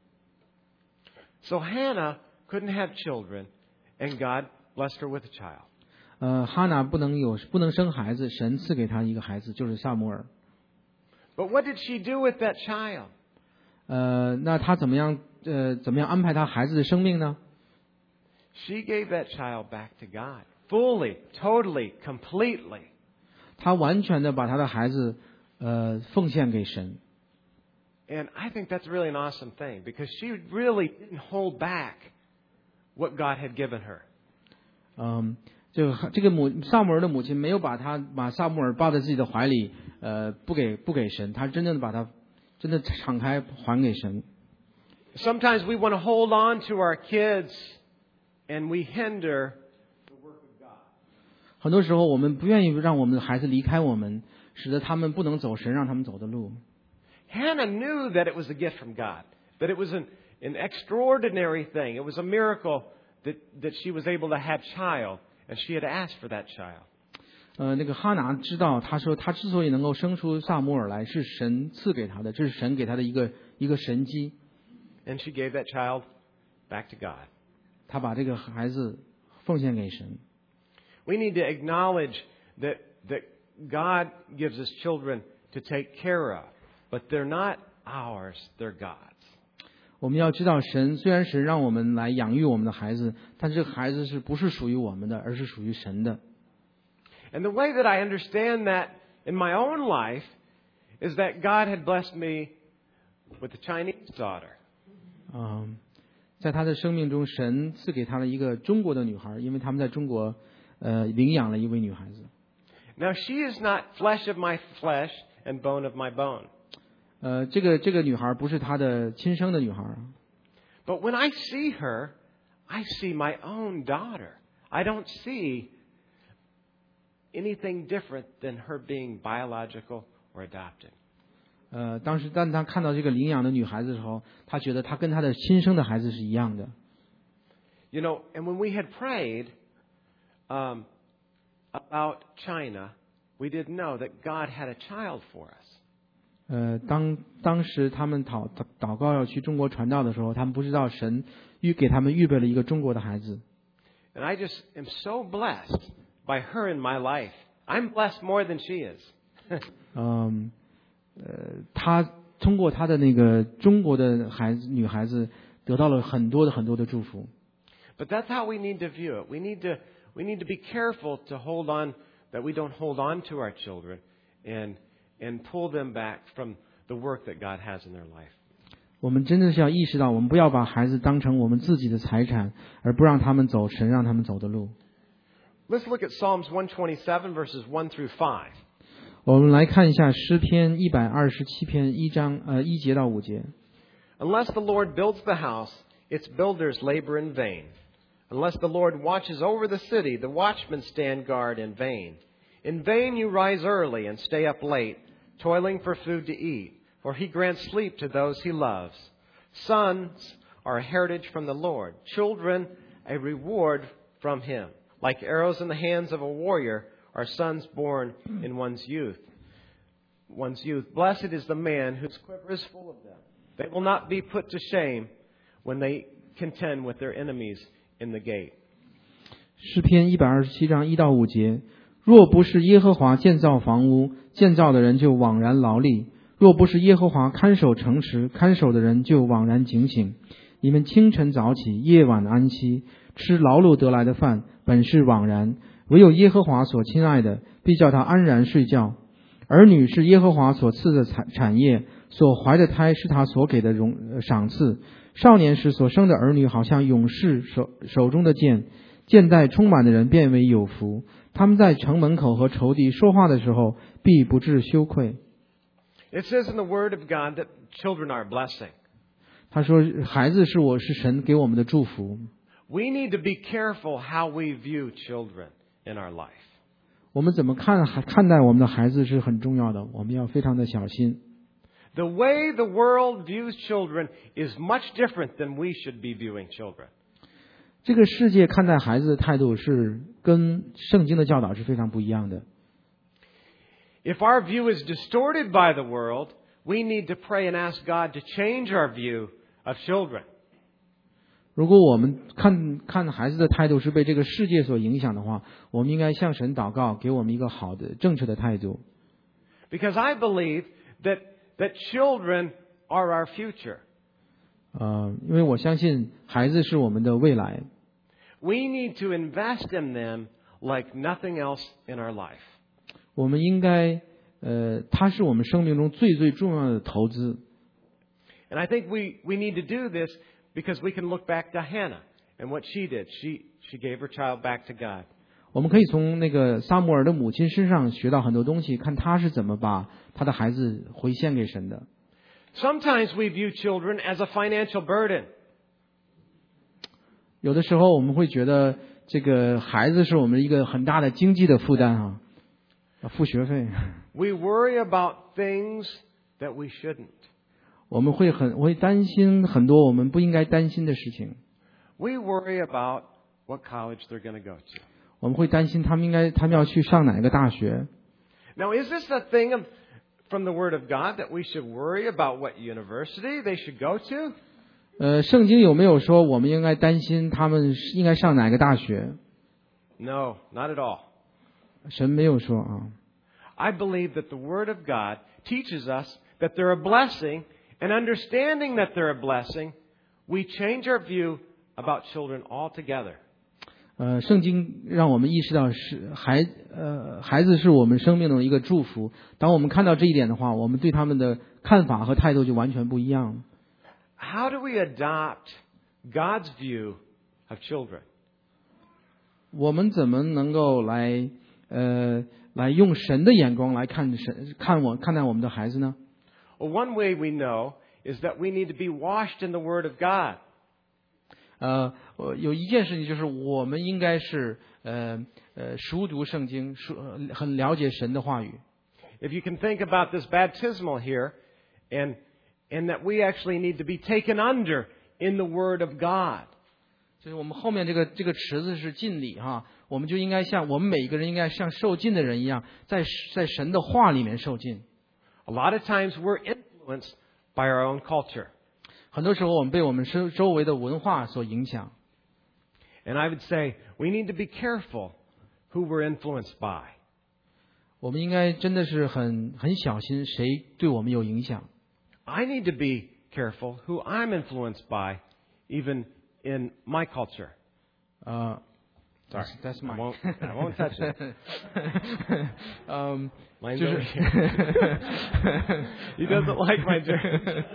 So Hannah couldn't have children, and God blessed her with a child. 呃，哈拿不能有不能生孩子，神赐给他一个孩子，就是撒母耳。 But what did she do with that child? 呃，那他怎么样？呃，怎么样安排他孩子的生命呢？ She gave that child back to God, fully, totally, completely. 他完全的把他的孩子呃奉献给神。 And I think that's really an awesome thing because she really didn't hold back what God had given her. 嗯，这个这个母撒母耳的母亲没有把他把撒母耳抱在自己的怀里，呃，不给不给神，他真正的把他真的敞开还给神。 Sometimes we want to hold on to our kids and we hinder the work of God. 很多时候我们不愿意让我们的孩子离开我们，使得他们不能走神让他们走的路。 Hannah knew that it was a gift from God, that it was an, an extraordinary thing. It was a miracle that, that she was able to have child, and she had asked for that child. 呃，那个哈拿知道，他说他之所以能够生出撒母耳来，是神赐给他的，这是神给他的一个一个神机。 And she gave that child back to God. 他把这个孩子奉献给神。 We need to acknowledge that, that God gives us children to take care of. but they're not ours, they're God's. 我们要知道，神虽然神让我们来养育我们的孩子，但这个孩子是不是属于我们的，而是属于神的。 And the way that I understand that in my own life is that God had blessed me with a Chinese daughter. 嗯，在他的生命中，神赐给他了一个中国的女孩，因为他们在中国呃领养了一位女孩子。 Now she is not flesh of my flesh and bone of my bone. 呃，这个这个女孩不是他的亲生的女孩。 But when I see her, I see my own daughter. I don't see anything different than her being biological or adopted. 呃，当时当他看到这个领养的女孩子的时候，他觉得他跟他的亲生的孩子是一样的。 You know, and when we had prayed um, about China, we didn't know that God had a child for us. 呃，当当时他们祷祷告要去中国传道的时候，他们不知道神预给他们预备了一个中国的孩子。 And I just am so blessed by her in my life. I'm blessed more than she is. 嗯，呃，他通过他的那个中国的孩子女孩子得到了很多的很多的祝福。 But that's how we need to view it. We need to we need to be careful to hold on that we don't hold on to our children and and pull them back from the work that God has in their life. 我们真的是要意识到，我们不要把孩子当成我们自己的财产，而不让他们走神让他们走的路。 Let's look at Psalms one twenty-seven verses one through five. 我们来看一下诗篇一百二十七篇一章呃一节到五节。 Unless the Lord builds the house, its builders labor in vain. Unless the Lord watches over the city, the watchmen stand guard in vain. In vain you rise early and stay up late, toiling for food to eat, for he grants sleep to those he loves. Sons are a heritage from the Lord, children a reward from him. Like arrows in the hands of a warrior are sons born in one's youth. One's youth. Blessed is the man whose quiver is full of them. They will not be put to shame when they contend with their enemies in the gate. 诗篇一百二十七章一到五节。若不是耶和华建造房屋，建造的人就枉然劳力；若不是耶和华看守城池，看守的人就枉然警醒。你们清晨早起，夜晚安息，吃劳碌得来的饭，本是枉然；唯有耶和华所亲爱的，必叫他安然睡觉。儿女是耶和华所赐的产产业，所怀的胎是他所给的荣赏赐。少年时所生的儿女，好像勇士手手中的剑，剑带充满的人变为有福。他们在城门口和仇敌说话的时候，必不致羞愧。 It says in the Word of God that children are a blessing. 他说，孩子是我是神给我们的祝福。 We need to be careful how we view children in our life. 我们怎么看看待我们的孩子是很重要的，我们要非常的小心。 The way the world views children is much different than we should be viewing children. 这个世界看待孩子的态度是跟圣经的教导是非常不一样的。 If our view is distorted by the world, we need to pray and ask God to change our view of children. 如果我们看看孩子的态度是被这个世界所影响的话，我们应该向神祷告，给我们一个好的正确的态度。 Because I believe that that children are our future. 呃，因为我相信孩子是我们的未来。 We need to invest in them like nothing else in our life. 我们应该，呃，它是我们生命中最最重要的投资。 And I think we, we need to do this because we can look back to Hannah and what she did. She, she gave her child back to God. 我们可以从那个撒母耳的母亲身上学到很多东西，看她是怎么把她的孩子回献给神的。 Sometimes we view children as a financial burden. 有的时候我们会觉得这个孩子是我们一个很大的经济的负担啊，要付学费。 We worry about things that we shouldn't. 我们会很会担心很多我们不应该担心的事情。 We worry about what college they're going to go to. 我们会担心他们应该他们要去上哪个大学。 Now, is this a thing of, from the Word of God that we should worry about what university they should go to? 呃，圣经有没有说我们应该担心他们应该上哪个大学？ No, not at all. 神没有说啊。 I believe that the Word of God teaches us that they're a blessing, and understanding that they're a blessing, we change our view about children altogether. 呃，圣经让我们意识到是孩呃孩子是我们生命中的一个祝福。当我们看到这一点的话，我们对他们的看法和态度就完全不一样了。 How do we adopt God's view of children? 我们怎么能够来呃来用神的眼光来看神看我看待我们的孩子呢？ Well, one way we know is that we need to be washed in the Word of God. 呃，有一件事情就是我们应该是呃呃熟读圣经，熟很了解神的话语。 If you can think about this baptismal here, and and that we actually need to be taken under in the Word of God. 就是我们后面这个这个池子是浸礼哈，我们就应该像我们每一个人应该像受浸的人一样，在在神的话里面受浸。 A lot of times we're influenced by our own culture. 很多时候我们被我们周周围的文化所影响。 And I would say we need to be careful who we're influenced by. 我们应该真的是很很小心谁对我们有影响。 I need to be careful who I'm influenced by, even in my culture. Uh, Sorry, that's mine. I won't, I won't touch it. um, Mine's 就是 over here. He doesn't like my germs.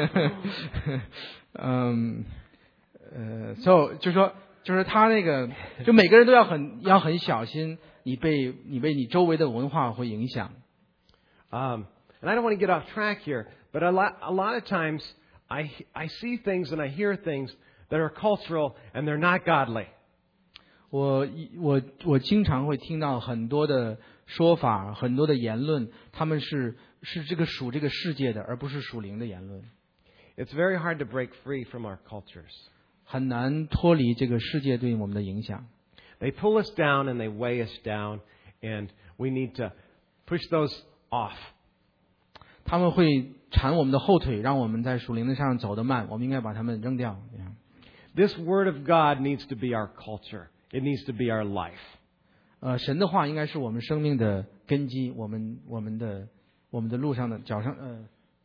嗯，呃 ，so 就说就是他那个，就每个人都要很要很小心，你被你被你周围的文化会影响。 Um, and I don't want to get off track here, but a lot, a lot of times I, I see things and I hear things that are cultural and they're not godly. 我我我经常会听到很多的说法，很多的言论，他们是是这个属这个世界的，而不是属灵的言论。 It's very hard to break free from our cultures. 很难脱离这个世界对我们的影响。 They pull us down and they weigh us down, and we need to push those off. 他们会缠我们的后腿，让我们在属灵的上走得慢。我们应该把他们扔掉。 This Word of God needs to be our culture. It needs to be our life. 呃，神的话应该是我们生命的根基，我们我们的我们的路上的脚上呃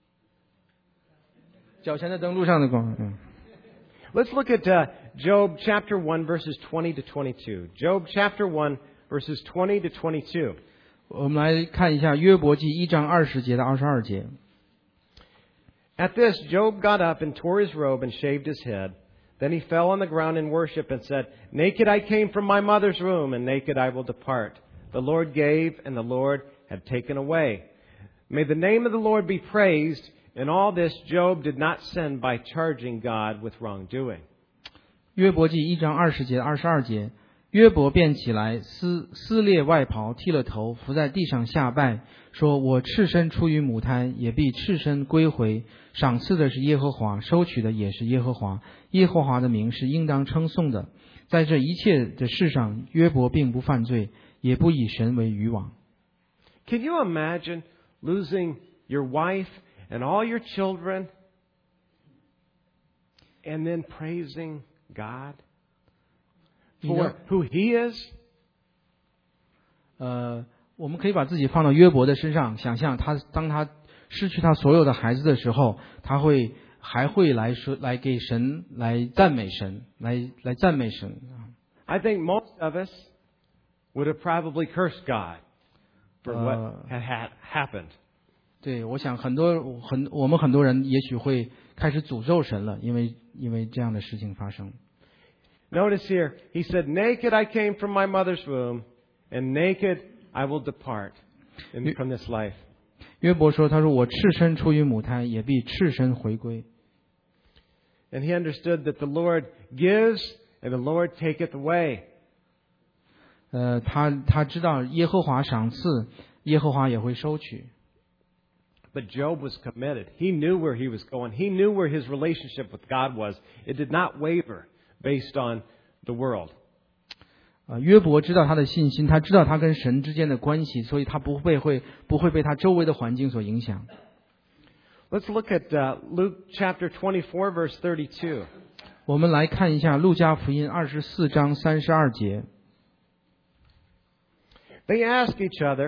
脚前的灯，路上的光。嗯。 Let's look at uh, Job chapter one, verses twenty to twenty-two. Job chapter one, verses twenty to twenty-two. 我们来看一下约伯记一章二十节到二十二节。 At this, Job got up and tore his robe and shaved his head. Then he fell on the ground in worship and said, Naked I came from my mother's womb, and naked I will depart. The Lord gave, and the Lord had taken away. May the name of the Lord be praised. In all this, Job did not sin by charging God with wrongdoing. 约伯记一章二十节二十二节，约伯便起来，撕撕裂外袍，剃了头，伏在地上下拜，说：“我赤身出于母胎，也必赤身归回。赏赐的是耶和华，收取的也是耶和华。耶和华的名是应当称颂的。在这一切的事上，约伯并不犯罪，也不以神为渔网。” Can you imagine losing your wife and all your children, and then praising God for who He is? 呃，我们可以把自己放到约伯的身上，想象他当他失去他所有的孩子的时候，他会还会来说来给神来赞美神，来来赞美神。 I think most of us would have probably cursed God for what had, had happened. 对，我想很多很我们很多人也许会开始诅咒神了，因为因为这样的事情发生。 Notice here, he said, "Naked I came from my mother's womb, and naked I will depart in, from this life." 约伯说：“他说我赤身出于母胎，也必赤身回归。” And he understood that the Lord gives, and the Lord taketh away. 呃，他他知道耶和华赏赐，耶和华也会收取。 But Job was committed. He knew where he was going. He knew where his relationship with God was. It did not waver based on the world. 啊，约伯知道他的信心，他知道他跟神之间的关系，所以他不会会不会被他周围的环境所影响。 Let's look at uh, Luke chapter twenty-four, verse thirty-two. 我们来看一下路加福音二十四章三十二节。 They asked each other,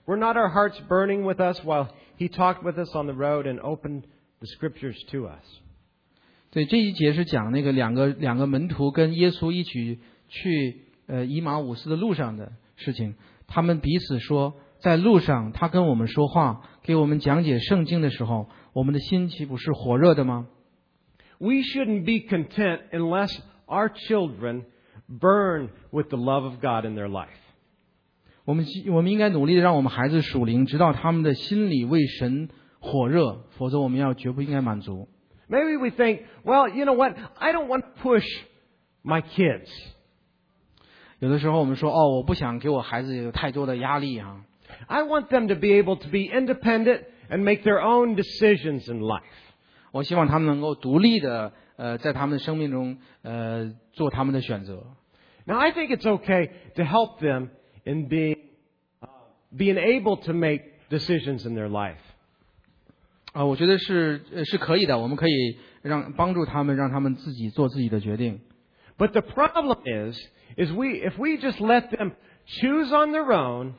Were not our hearts burning with us while He talked with us on the road and opened the Scriptures to us? 对，这一节是讲那个两个两个门徒跟耶稣一起去呃以马忤斯的路上的事情。他们彼此说，在路上他跟我们说话，给我们讲解圣经的时候，我们的心岂不是火热的吗？ We shouldn't be content unless our children burn with the love of God in their life. 我们我们应该努力的让我们孩子属灵，直到他们的心里为神火热，否则我们要绝不应该满足。 Maybe we think, well, you know what? I don't want to push my kids. 有的时候我们说，哦，我不想给我孩子有太多的压力啊。 I want them to be able to be independent and make their own decisions in life. 我希望他们能够独立的，呃，在他们的生命中，呃，做他们的选择。 Now, I think it's okay to help them in being uh, being able to make decisions in their life. 啊，我觉得是呃是可以的，我们可以让帮助他们，让他们自己做自己的决定。 But the problem is, is we if we just let them choose on their own,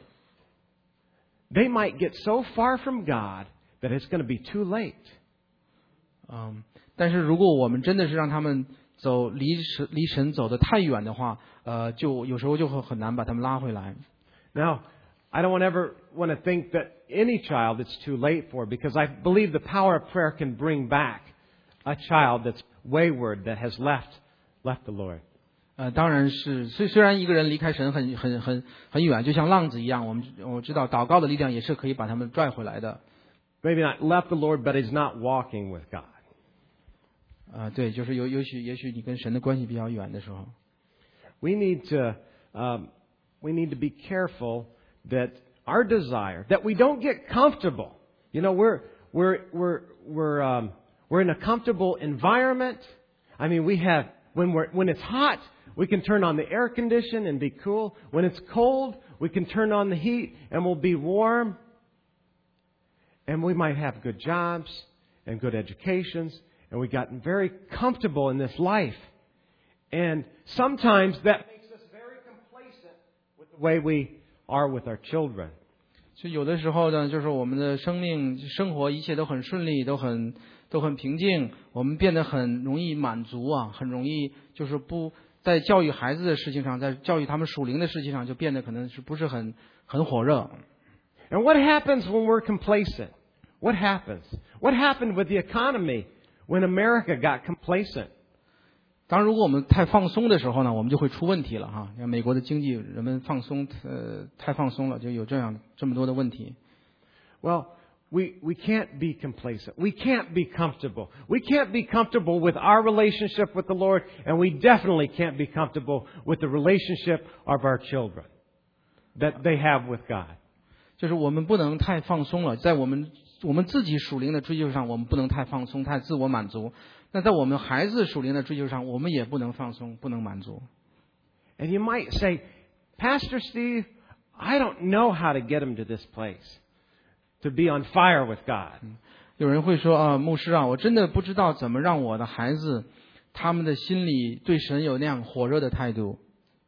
they might get so far from God that it's going to be too late. 嗯，但是如果我们真的是让他们走离神离神走得太远的话，呃，就有时候就会很难把他们拉回来。 Now, I don't ever want to think that any child it's too late for, because I believe the power of prayer can bring back a child that's wayward, that has left left the Lord. 呃，当然是，虽虽然一个人离开神很很很很远，就像浪子一样，我们我知道祷告的力量也是可以把他们拽回来的。 Maybe not left the Lord, but he's not walking with God. 啊、对，就是有也许也许你跟神的关系比较远的时候。 We need to um, we need to be careful that our desire, that we don't get comfortable. You know, we're we're we're we're um, we're in a comfortable environment. I mean, we have when we're when it's hot, we can turn on the air condition and be cool. When it's cold, we can turn on the heat and we'll be warm. And we might have good jobs and good educations, and we've gotten very comfortable in this life. And sometimes that makes us very complacent with the way we are with our children. 就有的时候呢，就是我们的生命生活一切都很顺利，都很都很平静，我们变得很容易满足啊，很容易就是不在教育孩子的事情上，在教育他们属灵的事情上，就变得可能是不是很很火热。 And what happens when we're complacent? What happens? What happened with the economy when America got complacent? 当然，如果我们太放松的时候呢，我们就会出问题了哈。像美国的经济，人们放松，呃，太放松了，就有这样这么多的问题。 Well, we we can't be complacent. We can't be comfortable. We can't be comfortable with our relationship with the Lord, and we definitely can't be comfortable with the relationship of our children that they have with God. 就是我们不能太放松了，在我们我们自己属灵的追求上，我们不能太放松、太自我满足。那在我们孩子属灵的追求上，我们也不能放松、不能满足。 And you might say, Pastor Steve, I don't know how to get them to this place, to be on fire with God. 有人会说啊，牧师啊，我真的不知道怎么让我的孩子，他们的心里对神有那样火热的态度。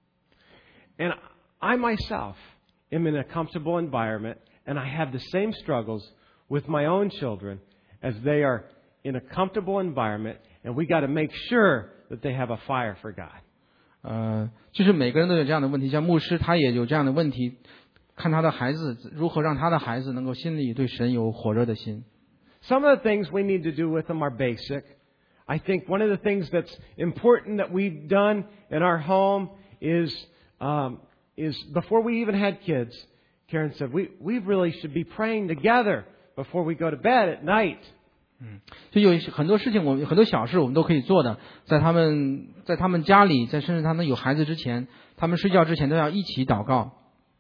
And I myself am in a comfortable environment, and I have the same struggles with my own children as they are in a comfortable environment, and we got to make sure that they have a fire for God. 呃，就是每个人都有这样的问题，像牧师他也有这样的问题，看他的孩子如何让他的孩子能够心里对神有火热的心。 Some of the things we need to do with them are basic. I think one of the things that's important that we've done in our home is um, is before we even had kids, Karen said, we, we really should be praying together before we go to bed at night. 嗯，就有很多事情，我们很多小事我们都可以做的，在他们在他们家里，在甚至他们有孩子之前，他们睡觉之前都要一起祷告。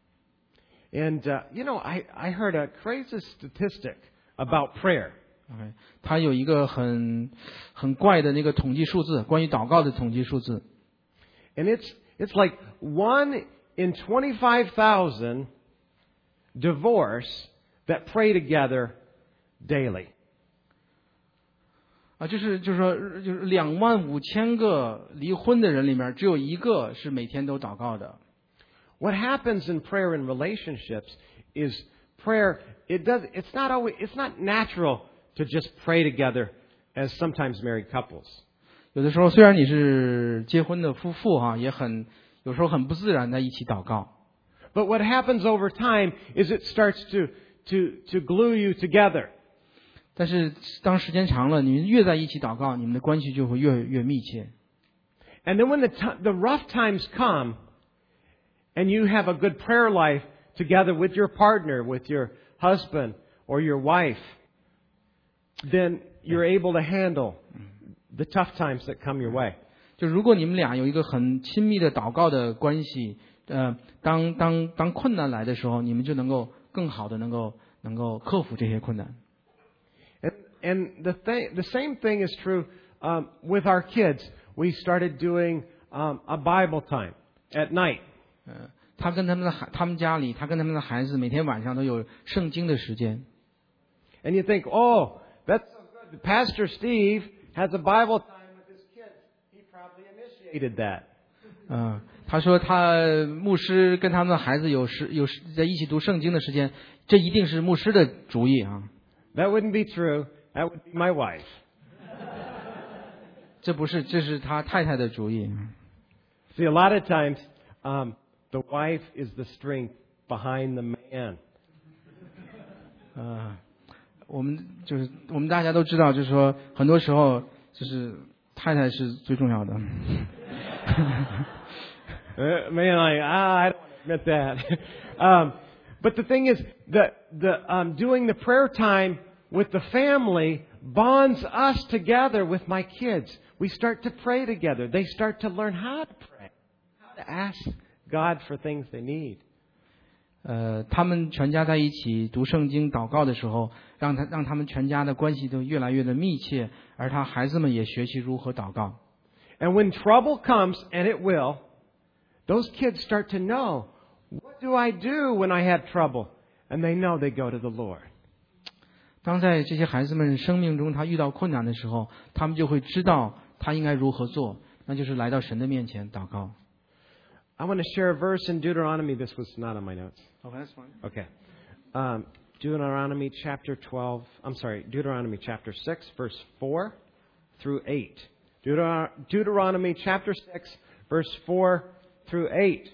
And, uh, you know, I, I heard a crazy statistic about prayer. OK， 他有一个很很怪的那个统计数字，关于祷告的统计数字。 And it's it's like one in twenty-five thousand divorce that pray together daily. 啊，就是就是说，就是两万五千个离婚的人里面，只有一个是每天都祷告的。 What happens in prayer and relationships is prayer, it does, it's not always, it's not natural to just pray together as sometimes married couples. 有的时候虽然你是结婚的夫妇哈，也很有时候很不自然的一起祷告。 But what happens over time is it starts to to to glue you together. 但是当时间长了，你们越在一起祷告，你们的关系就会越越密切。 And then when the t- the rough times come, and you have a good prayer life together with your partner, with your husband or your wife, then you're able to handle the tough times that come your way. 就如果你们俩有一个很亲密的祷告的关系，呃，当当当困难来的时候，你们就能够更好的能够能够克服这些困难。 And, and the thing, the same thing is true um, with our kids. We started doing um, a Bible time at night. 呃，他跟他们的孩，他们家里，他跟他们的孩子每天晚上都有圣经的时间。 And you think, oh, that's so good. Pastor Steve has a Bible time with his kids. He probably initiated that. 嗯，他说他牧师跟他们的孩子有时有在一起读圣经的时间，这一定是牧师的主意啊。 That wouldn't be true. That would be my wife. 这不是，这是他太太的主意。 See, a lot of times, um, the wife is the strength behind the man. 呃，我们就是我们大家都知道，就是说很多时候就是太太是最重要的。 uh, man, like, ah, I don't admit that. um, but the thing is that the um, doing the prayer time with the family bonds us together with my kids. We start to pray together. They start to learn how to pray, how to ask God for things they need. 呃，他们全家在一起读圣经、祷告的时候，让他让他们全家的关系都越来越的密切，而他孩子们也学习如何祷告。 And when trouble comes, and it will, those kids start to know, what do I do when I have trouble? And they know they go to the Lord. 当在这些孩子们生命中他遇到困难的时候，他们就会知道他应该如何做，那就是来到神的面前祷告。 I want to share a verse in Deuteronomy. This was not on my notes. Okay, that's fine. Okay. Um, Deuteronomy chapter twelve. I'm sorry, Deuteronomy chapter six, verse four through eight. Deuter- Deuteronomy chapter six, verse four through eight.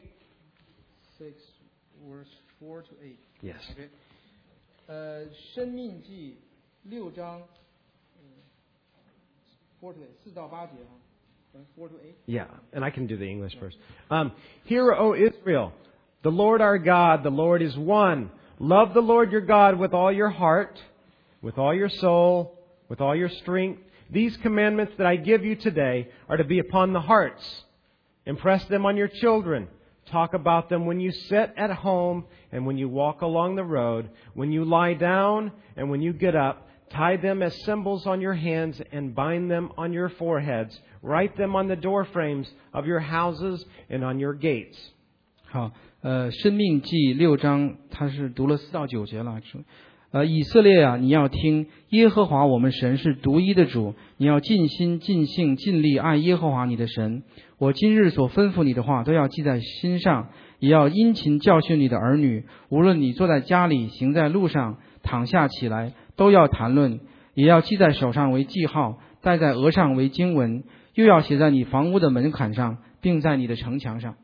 Six, verse four to eight. Yes. Okay. 呃，申命记六章，嗯 ，four to eight，四到八节啊。Four to eight. Yeah, and I can do the English first. Um, Hear, O Israel, the Lord our God, the Lord is one. Love the Lord your God with all your heart, with all your soul, with all your strength. These commandments that I give you today are to be upon the hearts. Impress them on your children. Talk about them when you sit at home and when you walk along the road, when you lie down and when you get up. Tie them as symbols on your hands and bind them on your foreheads. Write them on the door frames of your houses and on your gates. 好，呃，申命记六章，他是读了四到九节了。呃，以色列啊，你要听，耶和华我们神是独一的主，你要尽心、尽性、尽力爱耶和华你的神。我今日所吩咐你的话，都要记在心上，也要殷勤教训你的儿女。无论你坐在家里，行在路上，躺下起来，都要谈论，也要记在手上为记号，戴在额上为经文，又要写在你房屋的门槛上，并在你的城墙上。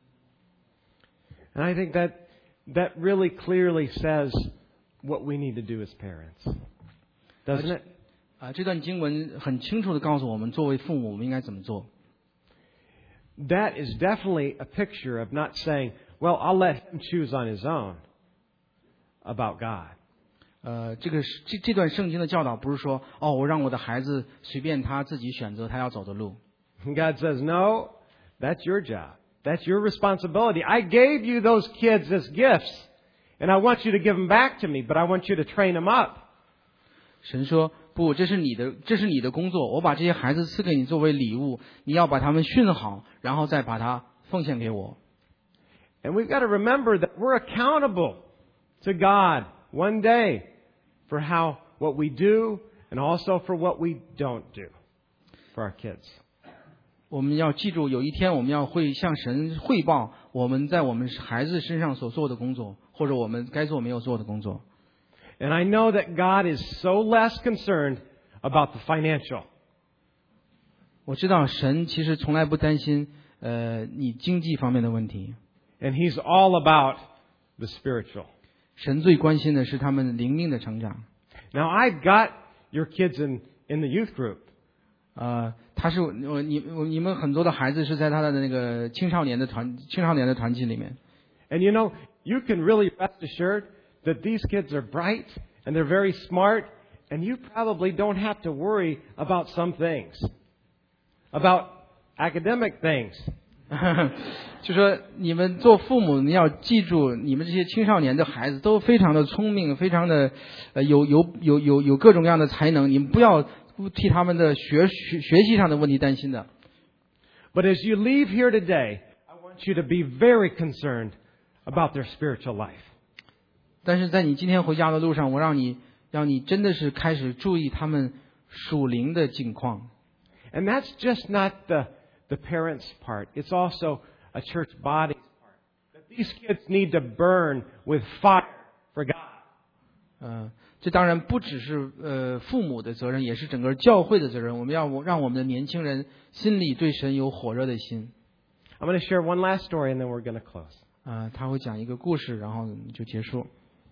And I think that that really clearly says what we need to do as parents, doesn't it? 啊，这段经文很清楚地告诉我们，作为父母，我们应该怎么做。 That is definitely a picture of not saying, well, I'll let him choose on his own about God. 呃，这个这这段圣经的教导不是说，哦，我让我的孩子随便他自己选择他要走的路。 God says, no, that's your job. That's your responsibility. I gave you those kids as gifts, and I want you to give them back to me, but I want you to train them up. 神说，不，这是你的，这是你的工作。我把这些孩子赐给你作为礼物，你要把他们训好，然后再把它奉献给我。 And we've got to remember that we're accountable to God one day for how what we do and also for what we don't do for our kids. 我们要记住，有一天我们要会向神汇报我们在我们孩子身上所做的工作， 或者我们该做没有做的工作。 And I know that God is so less concerned about the financial. 我知道神其实从来不担心呃你经济方面的问题。 And He's all about the spiritual. 神最关心的是他们灵命的成长。 Now I've got your kids in, in the youth group. 呃，他是我你你们很多的孩子是在他的那个青少年的团青少年的团体里面。 And you know, you can really rest assured that these kids are bright and they're very smart, and you probably don't have to worry about some things, about academic things. 就说你们做父母，你要记住，你们这些青少年的孩子都非常的聪明，非常的呃有有有有有各种各样的才能，你们不要替他们的学学学习上的问题担心的。 But as you leave here today, I want you to be very concerned about their spiritual life. 但是在你今天回家的路上，我让你让你真的是开始注意他们属灵的境况。 And that's just not the the parents' part. It's also a church body's part. That these kids need to burn with fire for God. 呃，这当然不只是呃父母的责任，也是整个教会的责任。我们要让我们的年轻人心里对神有火热的心。 I'm going to share one last story and then we're going to close. 啊、呃，他会讲一个故事，然后就结束。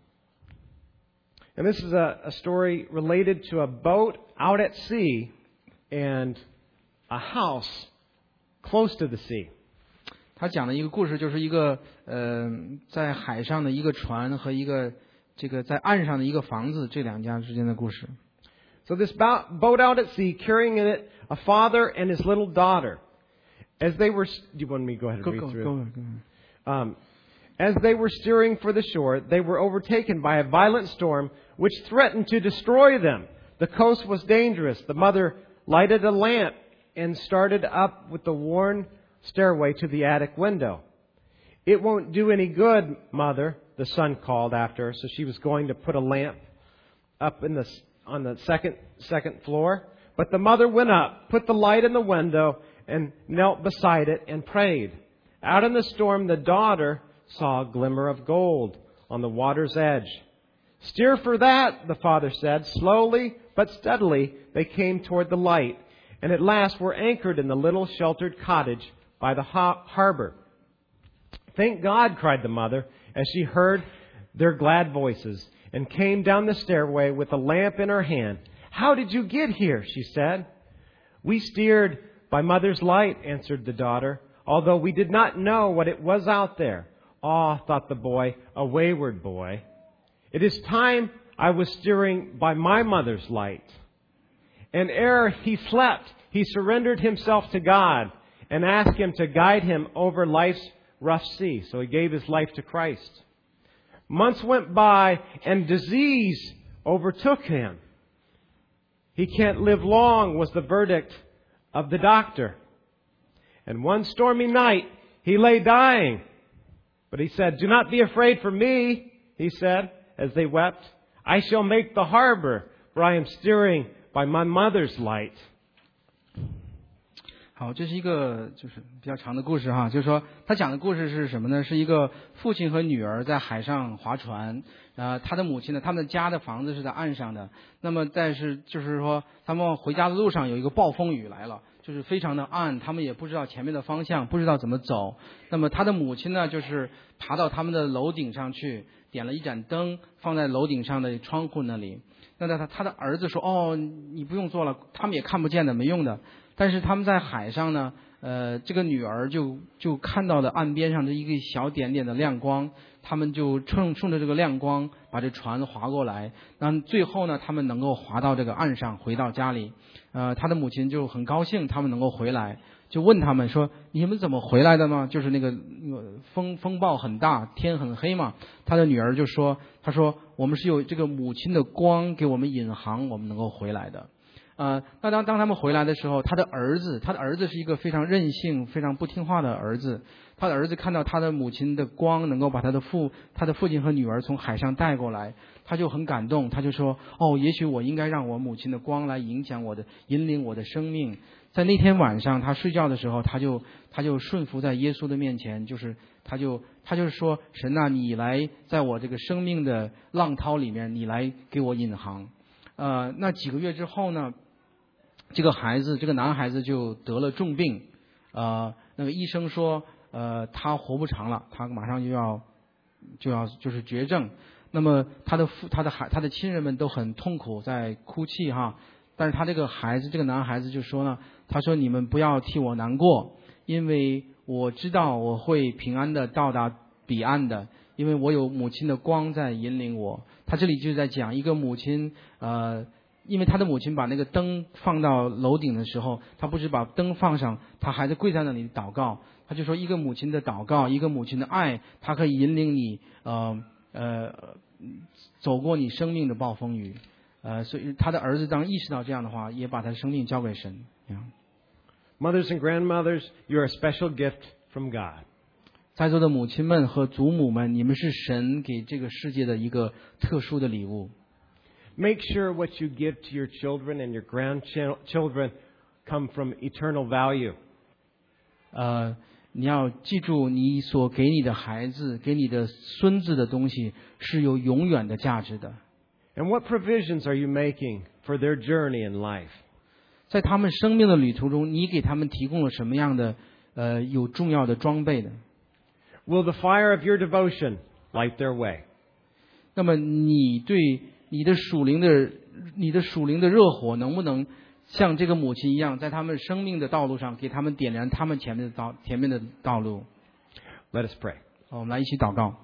And this is a, a story related to a boat out at sea and a house close to the sea. 他讲的一个故事，就是一个呃在海上的一个船和一个这个在岸上的一个房子，这两家之间的故事。 So this boat out at sea, carrying in it a father and his little daughter. As they were, do you want me to go ahead and Go, read go, through? go, go. Um, as they were steering for the shore, they were overtaken by a violent storm which threatened to destroy them. The coast was dangerous. The mother lighted a lamp and started up with the worn stairway to the attic window. It won't do any good, Mother, the son called after her. So she was going to put a lamp up in the, on the second, second floor. But the mother went up, put the light in the window, and knelt beside it and prayed. Out in the storm, the daughter saw a glimmer of gold on the water's edge. Steer for that, the father said. Slowly but steadily, they came toward the light, and at last were anchored in the little sheltered cottage by the ha- harbor. Thank God, cried the mother, as she heard their glad voices, and came down the stairway with a lamp in her hand. How did you get here? She said. We steered by mother's light, answered the daughter, although we did not know what it was out there. Ah, thought the boy, a wayward boy. It is time I was steering by my mother's light. And ere he slept, he surrendered himself to God and asked Him to guide him over life's rough sea. So he gave his life to Christ. Months went by and disease overtook him. He can't live long, was the verdict of the doctor. And one stormy night, he lay dying. But he said, do not be afraid for me, he said, as they wept. I shall make the harbor, for I am steering by my mother's light. 好，这是一个就是比较长的故事哈，就是说他讲的故事是什么呢？是一个父亲和女儿在海上划船，呃，他的母亲呢，他们家的房子是在岸上的。那么但是就是说，他们回家的路上有一个暴风雨来了，就是非常的暗，他们也不知道前面的方向，不知道怎么走。那么他的母亲呢，就是爬到他们的楼顶上去，点了一盏灯，放在楼顶上的窗户那里。那他他的儿子说：“哦，你不用做了，他们也看不见的，没用的。”但是他们在海上呢，呃，这个女儿就就看到了岸边上的一个小点点的亮光，他们就冲冲着这个亮光把这船划过来。那最后呢，他们能够划到这个岸上，回到家里。呃，他的母亲就很高兴，他们能够回来，就问他们说：“你们怎么回来的呢？”就是那个风风暴很大，天很黑嘛。他的女儿就说：“他说我们是有这个母亲的光给我们引航，我们能够回来的。”呃，那当当他们回来的时候，他的儿子，他的儿子是一个非常任性、非常不听话的儿子。他的儿子看到他的母亲的光能够把他的父、他的父亲和女儿从海上带过来，他就很感动，他就说：“哦，也许我应该让我母亲的光来影响我的、引领我的生命。” 在那天晚上他睡觉的时候，他就他就顺服在耶稣的面前，就是他就他就是说，神啊，你来在我这个生命的浪涛里面，你来给我引航。呃，那几个月之后呢，这个孩子这个男孩子就得了重病，呃，那个医生说，呃，他活不长了，他马上就要就要就是绝症。那么他的父他的孩他的亲人们都很痛苦，在哭泣哈。但是他这个孩子这个男孩子就说呢，他说你们不要替我难过，因为我知道我会平安的到达彼岸的，因为我有母亲的光在引领我。他这里就在讲一个母亲，呃，因为他的母亲把那个灯放到楼顶的时候，他不是把灯放上，他还在跪在那里祷告。他就说一个母亲的祷告，一个母亲的爱，他可以引领你呃呃走过你生命的暴风雨。呃，所以他的儿子当意识到这样的话，也把他的生命交给神。 Mothers and grandmothers, you are a special gift from God. 在座的母亲们和祖母们，你们是神给这个世界的一个特殊的礼物。 Make sure what you give to your children and your grandchildren come from eternal value. 呃，你要记住，你所给你的孩子、给你的孙子的东西是有永远的价值的。 And what provisions are you making for their journey in life? 在他们生命的旅途中，你给他们提供了什么样的呃有重要的装备呢？ Will the fire of your devotion light their way? 那么你对你的属灵的你的属灵的热火能不能像这个母亲一样，在他们生命的道路上给他们点燃他们前面的道前面的道路？ Let us pray. 好，我们来一起祷告。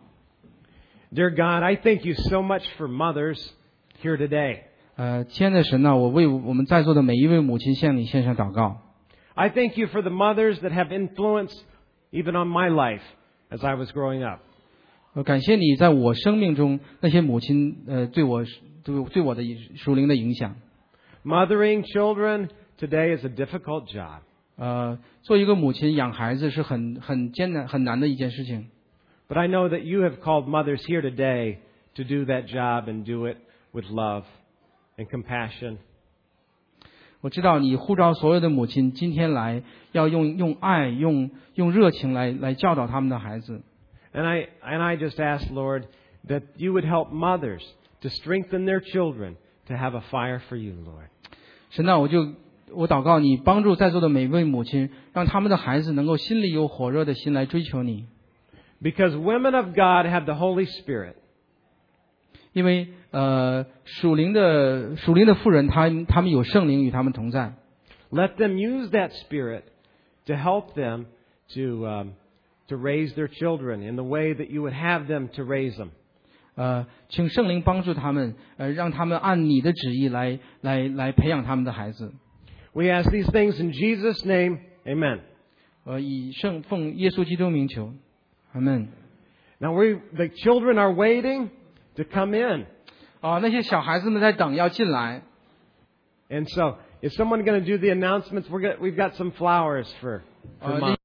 Dear God, I thank you so much for mothers here today. 呃，亲爱的神呢，我为我们在座的每一位母亲向你献上祷告。 I thank you for the mothers that have influence even on my life as I was growing up. 我感谢你在我生命中那些母亲呃对我对对我的属灵的影响。 Mothering children today is a difficult job. 呃，做一个母亲养孩子是很很艰难很难的一件事情。 But I know that you have called mothers here today to do that job and do it with love and compassion. 我知道你呼召所有的母亲今天来，要用用爱、用用热情来来教导他们的孩子。 And I and I just ask, Lord, that you would help mothers to strengthen their children to have a fire for you, Lord. 神啊，我就我祷告你帮助在座的每位母亲，让他们的孩子能够心里有火热的心来追求你。 Because women of God have the Holy Spirit. 因为呃属灵的属灵的妇人，他他们有圣灵与他们同在。 Let them use that Spirit to help them to um, to raise their children in the way that you would have them to raise them. 呃，请圣灵帮助他们，呃，让他们按你的旨意来来来培养他们的孩子。 We ask these things in Jesus' name. Amen. 呃，以圣奉耶稣基督名求，阿门。 Now we the children are waiting to come in. 啊，那些小孩子们在等要进来。 And so, is someone going to do the announcements? We're gonna, we've got some flowers for, for 呃，那 mom.